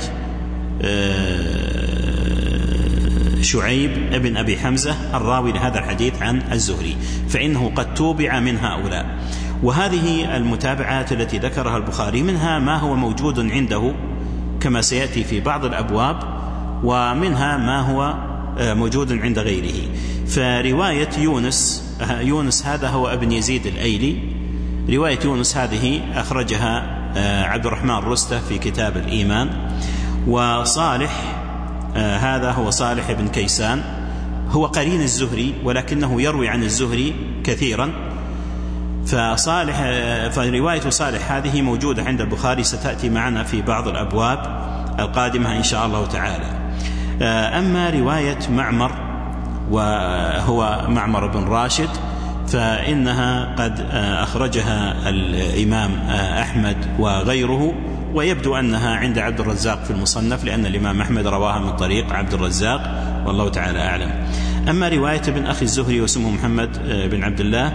شعيب ابن أبي حمزة الراوي لهذا الحديث عن الزهري، فإنه قد توبع من هؤلاء. وهذه المتابعات التي ذكرها البخاري منها ما هو موجود عنده كما سيأتي في بعض الأبواب، ومنها ما هو موجود عند غيره. فرواية يونس يونس هذا هو ابن يزيد الأيلي، رواية يونس هذه أخرجها عبد الرحمن رستة في كتاب الإيمان. وصالح هذا هو صالح بن كيسان، هو قرين الزهري ولكنه يروي عن الزهري كثيرا. فصالح فرواية صالح هذه موجودة عند البخاري، ستأتي معنا في بعض الأبواب القادمة إن شاء الله تعالى. أما رواية معمر وهو معمر بن راشد فإنها قد أخرجها الإمام أحمد وغيره، ويبدو أنها عند عبد الرزاق في المصنف، لأن الإمام أحمد رواها من طريق عبد الرزاق، والله تعالى أعلم. أما رواية ابن أخي الزهري واسمه محمد بن عبد الله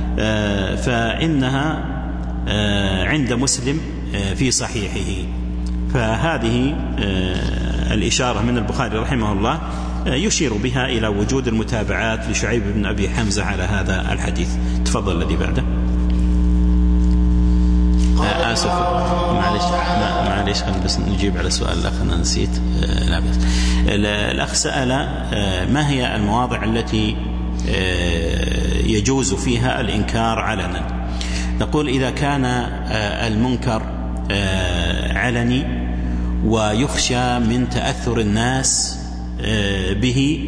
فإنها عند مسلم في صحيحه، فهذه الإشارة من البخاري رحمه الله يشير بها إلى وجود المتابعات لشعيب بن أبي حمزة على هذا الحديث. تفضل الذي بعده. آسف معلش معلش خلنا بس نجيب على سؤال الأخ، أنا نسيت. لا بس الأخ سأل ما هي المواضع التي يجوز فيها الإنكار علنا. نقول إذا كان المنكر علني ويخشى من تأثر الناس به،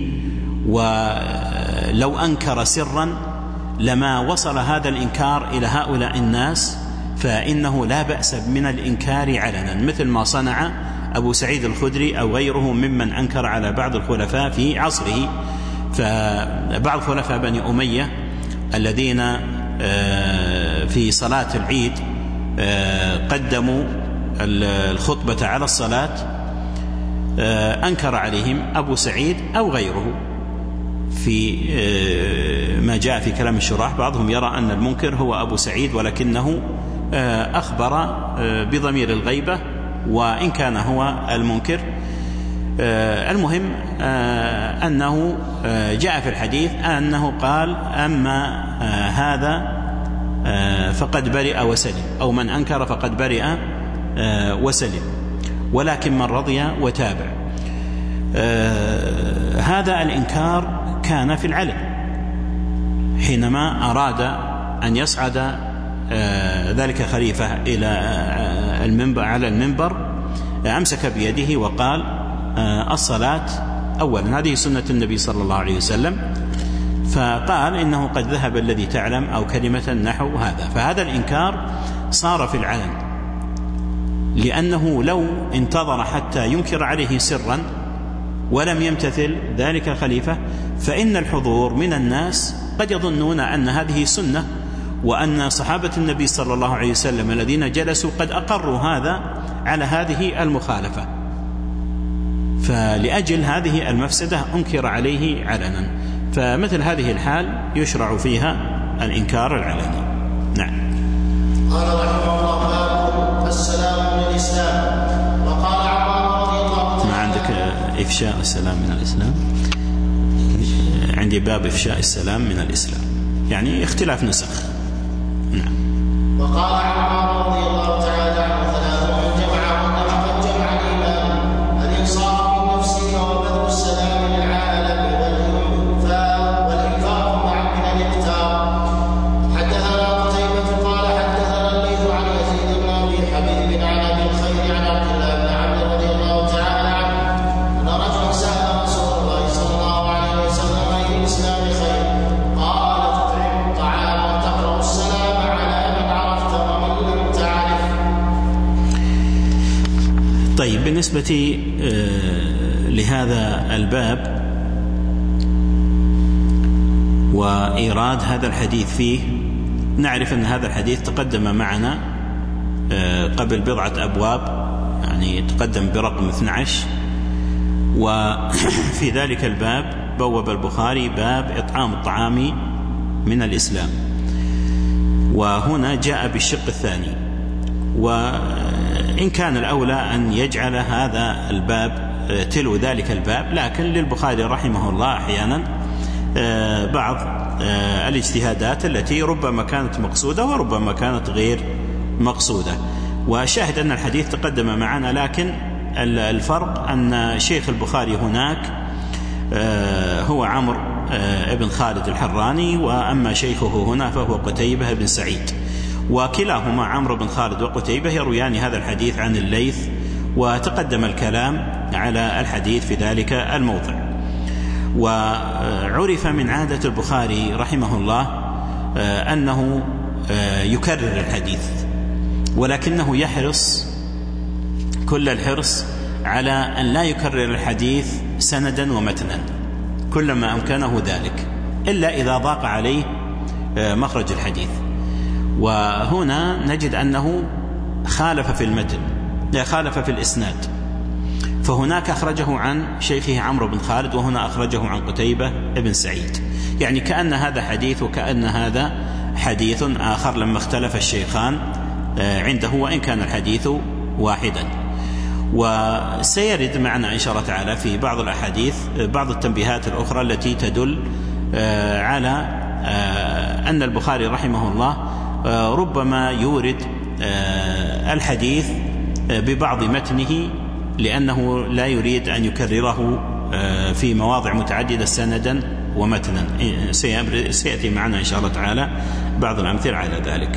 ولو أنكر سرا لما وصل هذا الإنكار إلى هؤلاء الناس، فإنه لا بأس من الإنكار علنا، مثل ما صنع أبو سعيد الخدري أو غيره ممن أنكر على بعض الخلفاء في عصره. فبعض خلفاء بني أمية الذين في صلاة العيد قدموا الخطبة على الصلاة أنكر عليهم أبو سعيد أو غيره، في ما جاء في كلام الشراح بعضهم يرى أن المنكر هو أبو سعيد، ولكنه أخبر بضمير الغيبة وإن كان هو المنكر. المهم أنه جاء في الحديث أنه قال: أما هذا فقد برئ وسلم، أو من أنكر فقد برئ وسلم، ولكن من رضي وتابع. هذا الإنكار كان في العلن، حينما أراد أن يصعد ذلك خليفة إلى المنبر على المنبر أمسك بيده وقال: الصلاة أولا، هذه سنة النبي صلى الله عليه وسلم. فقال: إنه قد ذهب الذي تعلم، أو كلمة نحو هذا. فهذا الإنكار صار في العلن، لأنه لو انتظر حتى ينكر عليه سرا ولم يمتثل ذلك الخليفة فإن الحضور من الناس قد يظنون أن هذه سنة، وأن صحابة النبي صلى الله عليه وسلم الذين جلسوا قد أقروا هذا على هذه المخالفة. فلأجل هذه المفسدة أنكر عليه علنا، فمثل هذه الحال يشرع فيها الإنكار العلني. نعم. قال رحمه الله: السلام من الإسلام. وقال عمر رضي الله عنه: ما عندك إفشاء السلام من الإسلام؟ عندي لباب إفشاء السلام من الإسلام، يعني اختلاف نسخ. نعم. وقال عمار رضي الله تعالى عنه: ثلاث من جمعهن فقد جمع الإيمان: الإنصاف من نفسه وبذل السلام للعالم والإنفاق مع من الإقتار. حدثنا قتيبة قال حدثنا الليث عن يزيد بن أبي حبيب عن أبي الخير عن عبد الله بن عمرو رضي الله تعالى عنه أن رجلا سأل رسول الله صلى الله عليه وسلم: أي الإسلام خير؟ قال: تطعم الطعام وتقرأ السلام على من عرفت ومن لم تعرف. طيب، بالنسبة لهذا الباب وإيراد هذا الحديث فيه، نعرف أن هذا الحديث تقدم معنا قبل بضعة أبواب، يعني تقدم برقم اثني عشر، وفي ذلك الباب بوب البخاري باب إطعام الطعام من الإسلام، وهنا جاء بالشق الثاني. وإن كان الأولى أن يجعل هذا الباب تلو ذلك الباب، لكن للبخاري رحمه الله أحيانا بعض الاجتهادات التي ربما كانت مقصودة وربما كانت غير مقصودة. وشاهد أن الحديث تقدم معنا، لكن الفرق أن شيخ البخاري هناك هو عمرو بن خالد الحراني، وأما شيخه هنا فهو قتيبة بن سعيد، وكلاهما عمرو بن خالد وقتيبة يرويان هذا الحديث عن الليث، وتقدم الكلام على الحديث في ذلك الموضع. وعرف من عادة البخاري رحمه الله أنه يكرر الحديث، ولكنه يحرص كل الحرص على أن لا يكرر الحديث سندا ومتنا كلما أمكنه ذلك، إلا إذا ضاق عليه مخرج الحديث. وهنا نجد أنه خالف في المتن، لا خالف في الإسناد، فهناك أخرجه عن شيخه عمرو بن خالد، وهنا أخرجه عن قتيبة بن سعيد، يعني كأن هذا حديث وكأن هذا حديث آخر لما اختلف الشيخان عنده، وإن كان الحديث واحدا. وسيرد معنا إن شاء الله تعالى في بعض الأحاديث بعض التنبيهات الأخرى التي تدل على أن البخاري رحمه الله ربما يورد الحديث ببعض متنه، لأنه لا يريد أن يكرره في مواضع متعددة سندا ومتنا. سيأتي معنا إن شاء الله تعالى بعض الأمثلة على ذلك.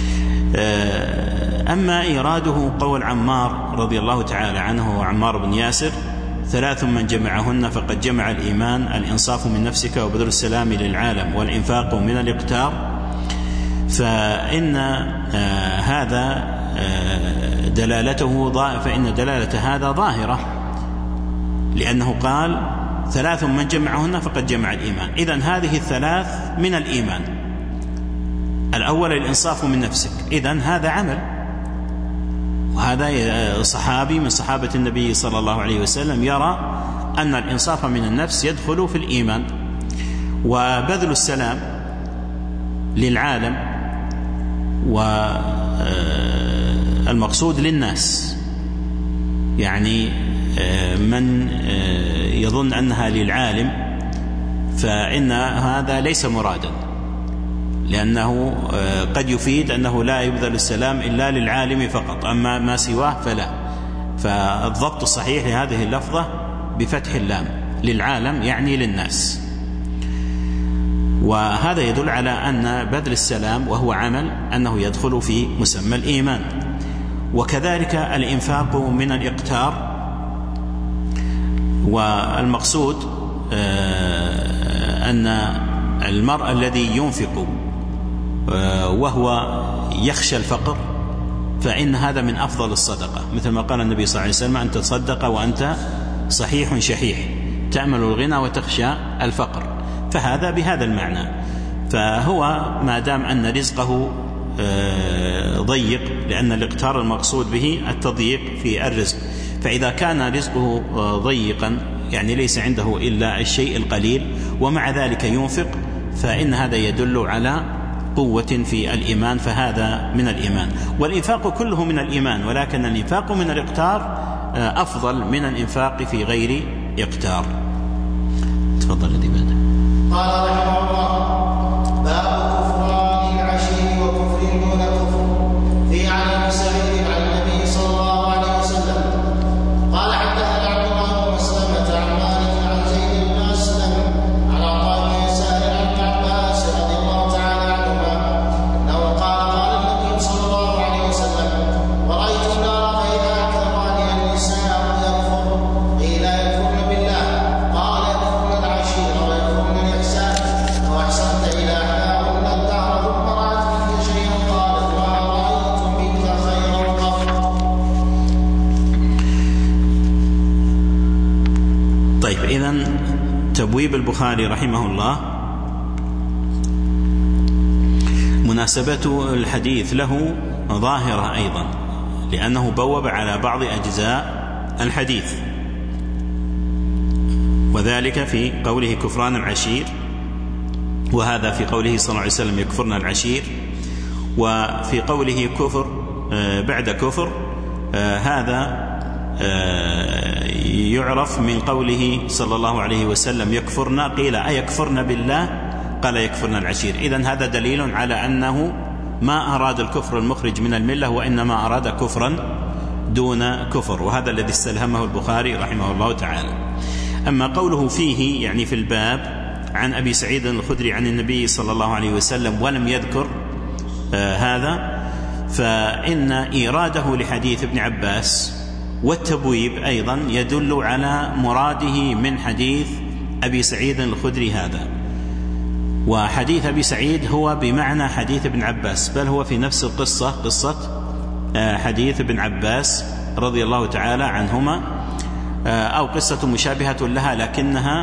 أما إيراده قول عمار رضي الله تعالى عنه وعمار بن ياسر: ثلاث من جمعهن فقد جمع الإيمان: الإنصاف من نفسك وبذل السلام للعالم والإنفاق من الإقتار، فإن هذا دلالته فإن دلالة هذا ظاهرة، لأنه قال: ثلاث من جمعهن فقد جمع الإيمان. إذن هذه الثلاث من الإيمان. الأول الإنصاف من نفسك، إذن هذا عمل، وهذا صحابي من صحابة النبي صلى الله عليه وسلم يرى أن الإنصاف من النفس يدخل في الإيمان. وبذل السلام للعالم والمقصود للناس، يعني من يظن أنها للعالم فإن هذا ليس مرادا، لأنه قد يفيد أنه لا يبذل السلام إلا للعالم فقط، أما ما سواه فلا. فالضبط الصحيح لهذه اللفظة بفتح اللام، للعالم يعني للناس. وهذا يدل على أن بذل السلام وهو عمل أنه يدخل في مسمى الإيمان. وكذلك الإنفاق من الإقتار، والمقصود أن المرء الذي ينفق وهو يخشى الفقر فإن هذا من أفضل الصدقة، مثل ما قال النبي صلى الله عليه وسلم: أنت تصدق وأنت صحيح شحيح، تأمل الغنى وتخشى الفقر. فهذا بهذا المعنى. فهو ما دام أن رزقه ضيق، لأن الاقتار المقصود به التضييق في الرزق، فإذا كان رزقه ضيقا يعني ليس عنده إلا الشيء القليل ومع ذلك ينفق، فإن هذا يدل على قوة في الإيمان، فهذا من الإيمان. والإنفاق كله من الإيمان، ولكن الإنفاق من الإقتار أفضل من الإنفاق في غير إقتار. تفضل الذي بعده. قال رحمه الله: باب كفران العشير وكفر دون كفر. في عن ابي سعيد عن النبي صلى الله عليه وسلم قال: حدثنا عبد الله بن مسلمة عن مالك عن زيد بن اسلم عن عطاء بن يسار عن ابن عباس رضي الله تعالى عنهما انه قال: قال النبي صلى الله عليه وسلم: ورأيت النار فإذا أكثر أهلها النساء يكفر. قيل: يكفرن بالله؟ قال: يكفرن العشير ويكفرن الإحسان. لو أحسنت إلى إحداهن الدهر ثم رأت منك شيئا قالت: ما رأيت منك خيرا قط. طيب، إذن تبويب البخاري رحمه الله مناسبة الحديث له ظاهرة أيضا، لأنه بوب على بعض أجزاء الحديث، وذلك في قوله كفران العشير، وهذا في قوله صلى الله عليه وسلم يكفرن العشير، وفي قوله كفر بعد كفر هذا يعرف من قوله صلى الله عليه وسلم يكفرن. قيل: أيكفرن بالله؟ قال: يكفرن العشير. إذن هذا دليل على أنه ما أراد الكفر المخرج من الملة، وإنما أراد كفرا دون كفر، وهذا الذي استلهمه البخاري رحمه الله تعالى. أما قوله فيه يعني في الباب عن أبي سعيد الخدري عن النبي صلى الله عليه وسلم ولم يذكر آه هذا، فإن إيراده لحديث ابن عباس والتبويب أيضا يدل على مراده من حديث أبي سعيد الخدري هذا. وحديث أبي سعيد هو بمعنى حديث ابن عباس، بل هو في نفس القصة، قصة حديث ابن عباس رضي الله تعالى عنهما، أو قصة مشابهة لها لكنها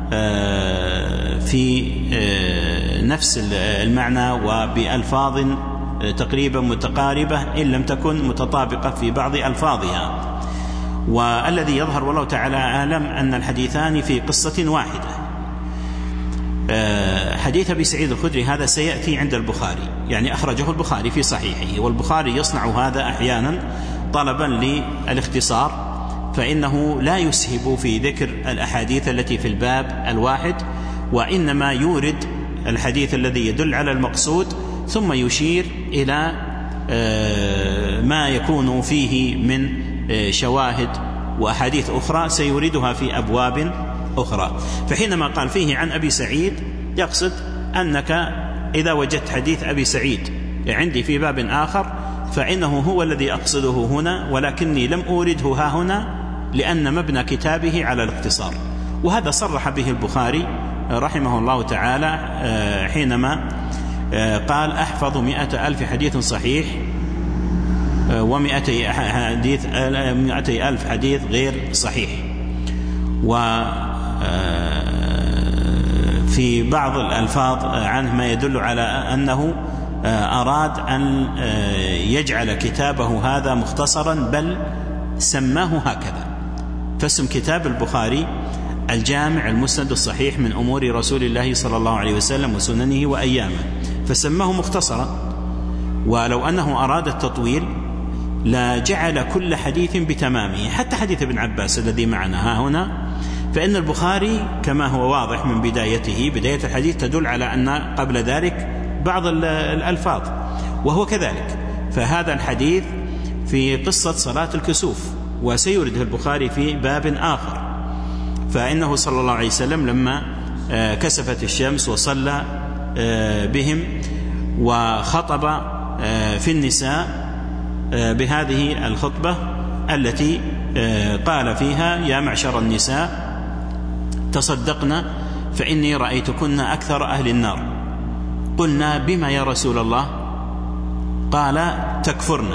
في نفس المعنى وبألفاظ تقريبا متقاربة إن لم تكن متطابقة في بعض ألفاظها. والذي يظهر والله تعالى أعلم أن الحديثان في قصة واحدة. حديث أبي سعيد الخدري هذا سيأتي عند البخاري، يعني أخرجه البخاري في صحيحه، والبخاري يصنع هذا أحيانا طلبا للاختصار، فإنه لا يسهب في ذكر الأحاديث التي في الباب الواحد، وإنما يورد الحديث الذي يدل على المقصود ثم يشير إلى ما يكون فيه من شواهد وأحاديث أخرى سيوردها في أبواب أخرى. فحينما قال فيه عن أبي سعيد يقصد أنك إذا وجدت حديث أبي سعيد عندي في باب آخر فإنه هو الذي أقصده هنا، ولكني لم أورده ها هنا لأن مبنى كتابه على الاختصار. وهذا صرح به البخاري رحمه الله تعالى حينما قال: أحفظ مئة ألف حديث صحيح ومئتي حديث مئتي ألف حديث غير صحيح. وفي بعض الألفاظ عنه ما يدل على أنه أراد أن يجعل كتابه هذا مختصرا، بل سماه هكذا، فاسم كتاب البخاري الجامع المسند الصحيح من أمور رسول الله صلى الله عليه وسلم وسننه وأيامه، فسماه مختصرا. ولو أنه أراد التطويل لا جعل كل حديث بتمامه، حتى حديث ابن عباس الذي معنا ها هنا، فإن البخاري كما هو واضح من بدايته، بداية الحديث تدل على أن قبل ذلك بعض الألفاظ، وهو كذلك. فهذا الحديث في قصة صلاة الكسوف، وسيورده البخاري في باب آخر. فإنه صلى الله عليه وسلم لما كسفت الشمس وصلى بهم وخطب في النساء بهذه الخطبة التي قال فيها: يا معشر النساء تصدقنا فإني رأيتكن أكثر أهل النار. قلنا: بما يا رسول الله؟ قال: تكفرن.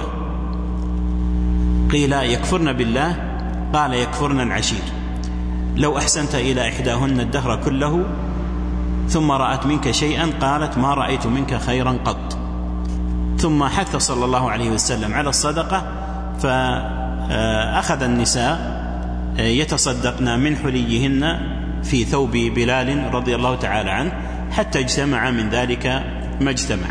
قيل: يكفرن بالله؟ قال: يكفرن العشير. لو أحسنت إلى إحداهن الدهر كله ثم رأت منك شيئا قالت: ما رأيت منك خيرا قط. ثم حث صلى الله عليه وسلم على الصدقة، فأخذ النساء يتصدقن من حليهن في ثوب بلال رضي الله تعالى عنه، حتى اجتمع من ذلك ما اجتمع.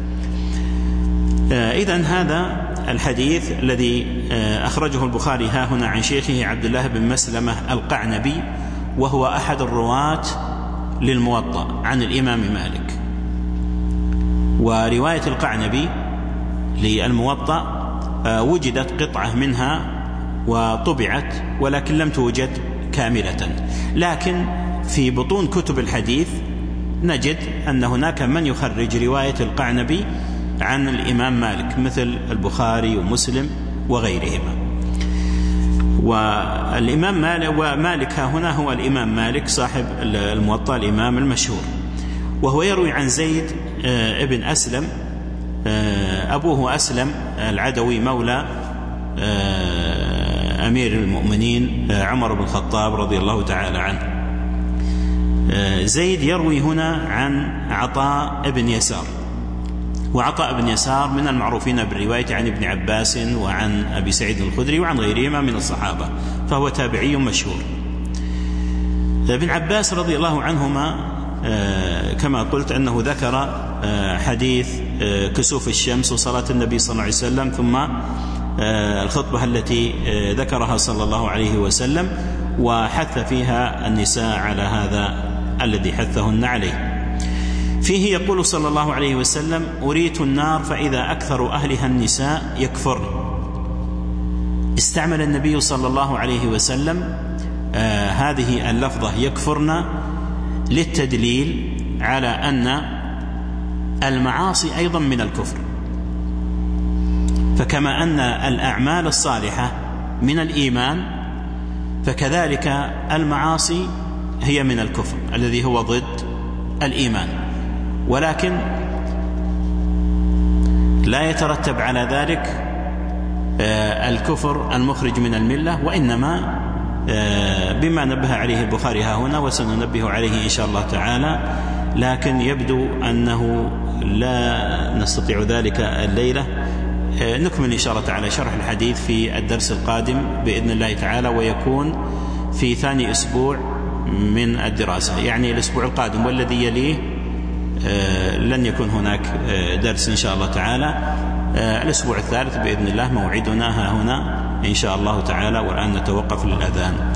إذن هذا الحديث الذي أخرجه البخاري ها هنا عن شيخه عبد الله بن مسلمة القعنبي، وهو أحد الرواة للموطأ عن الإمام مالك. ورواية القعنبي للموطأ وجدت قطعة منها وطبعت، ولكن لم توجد كاملة. لكن في بطون كتب الحديث نجد أن هناك من يخرج رواية القعنبي عن الإمام مالك مثل البخاري ومسلم وغيرهما. والإمام مالك ومالك ها هنا هو الإمام مالك صاحب الموطأ الإمام المشهور، وهو يروي عن زيد ابن أسلم، أبوه أسلم العدوي مولى أمير المؤمنين عمر بن الخطاب رضي الله تعالى عنه. زيد يروي هنا عن عطاء بن يسار، وعطاء بن يسار من المعروفين بالرواية عن ابن عباس وعن أبي سعيد الخدري وعن غيرهما من الصحابة، فهو تابعي مشهور. ابن عباس رضي الله عنهما كما قلت أنه ذكر حديث كسوف الشمس وصلاة النبي صلى الله عليه وسلم، ثم الخطبة التي ذكرها صلى الله عليه وسلم وحث فيها النساء على هذا الذي حثهن عليه. فيه يقول صلى الله عليه وسلم: أريت النار فإذا أكثر أهلها النساء يكفرن. استعمل النبي صلى الله عليه وسلم آه هذه اللفظة يكفرن للتدليل على أن المعاصي أيضا من الكفر، فكما أن الأعمال الصالحة من الإيمان فكذلك المعاصي هي من الكفر الذي هو ضد الإيمان، ولكن لا يترتب على ذلك الكفر المخرج من الملة، وإنما بما نبه عليه البخاري ها هنا وسننبه عليه إن شاء الله تعالى، لكن يبدو أنه لا نستطيع ذلك الليلة. نكمل إن شاء الله تعالى شرح الحديث في الدرس القادم بإذن الله تعالى، ويكون في ثاني أسبوع من الدراسة، يعني الأسبوع القادم والذي يليه لن يكون هناك درس إن شاء الله تعالى. الأسبوع الثالث بإذن الله موعدنا ها هنا إن شاء الله تعالى. والآن نتوقف للأذان.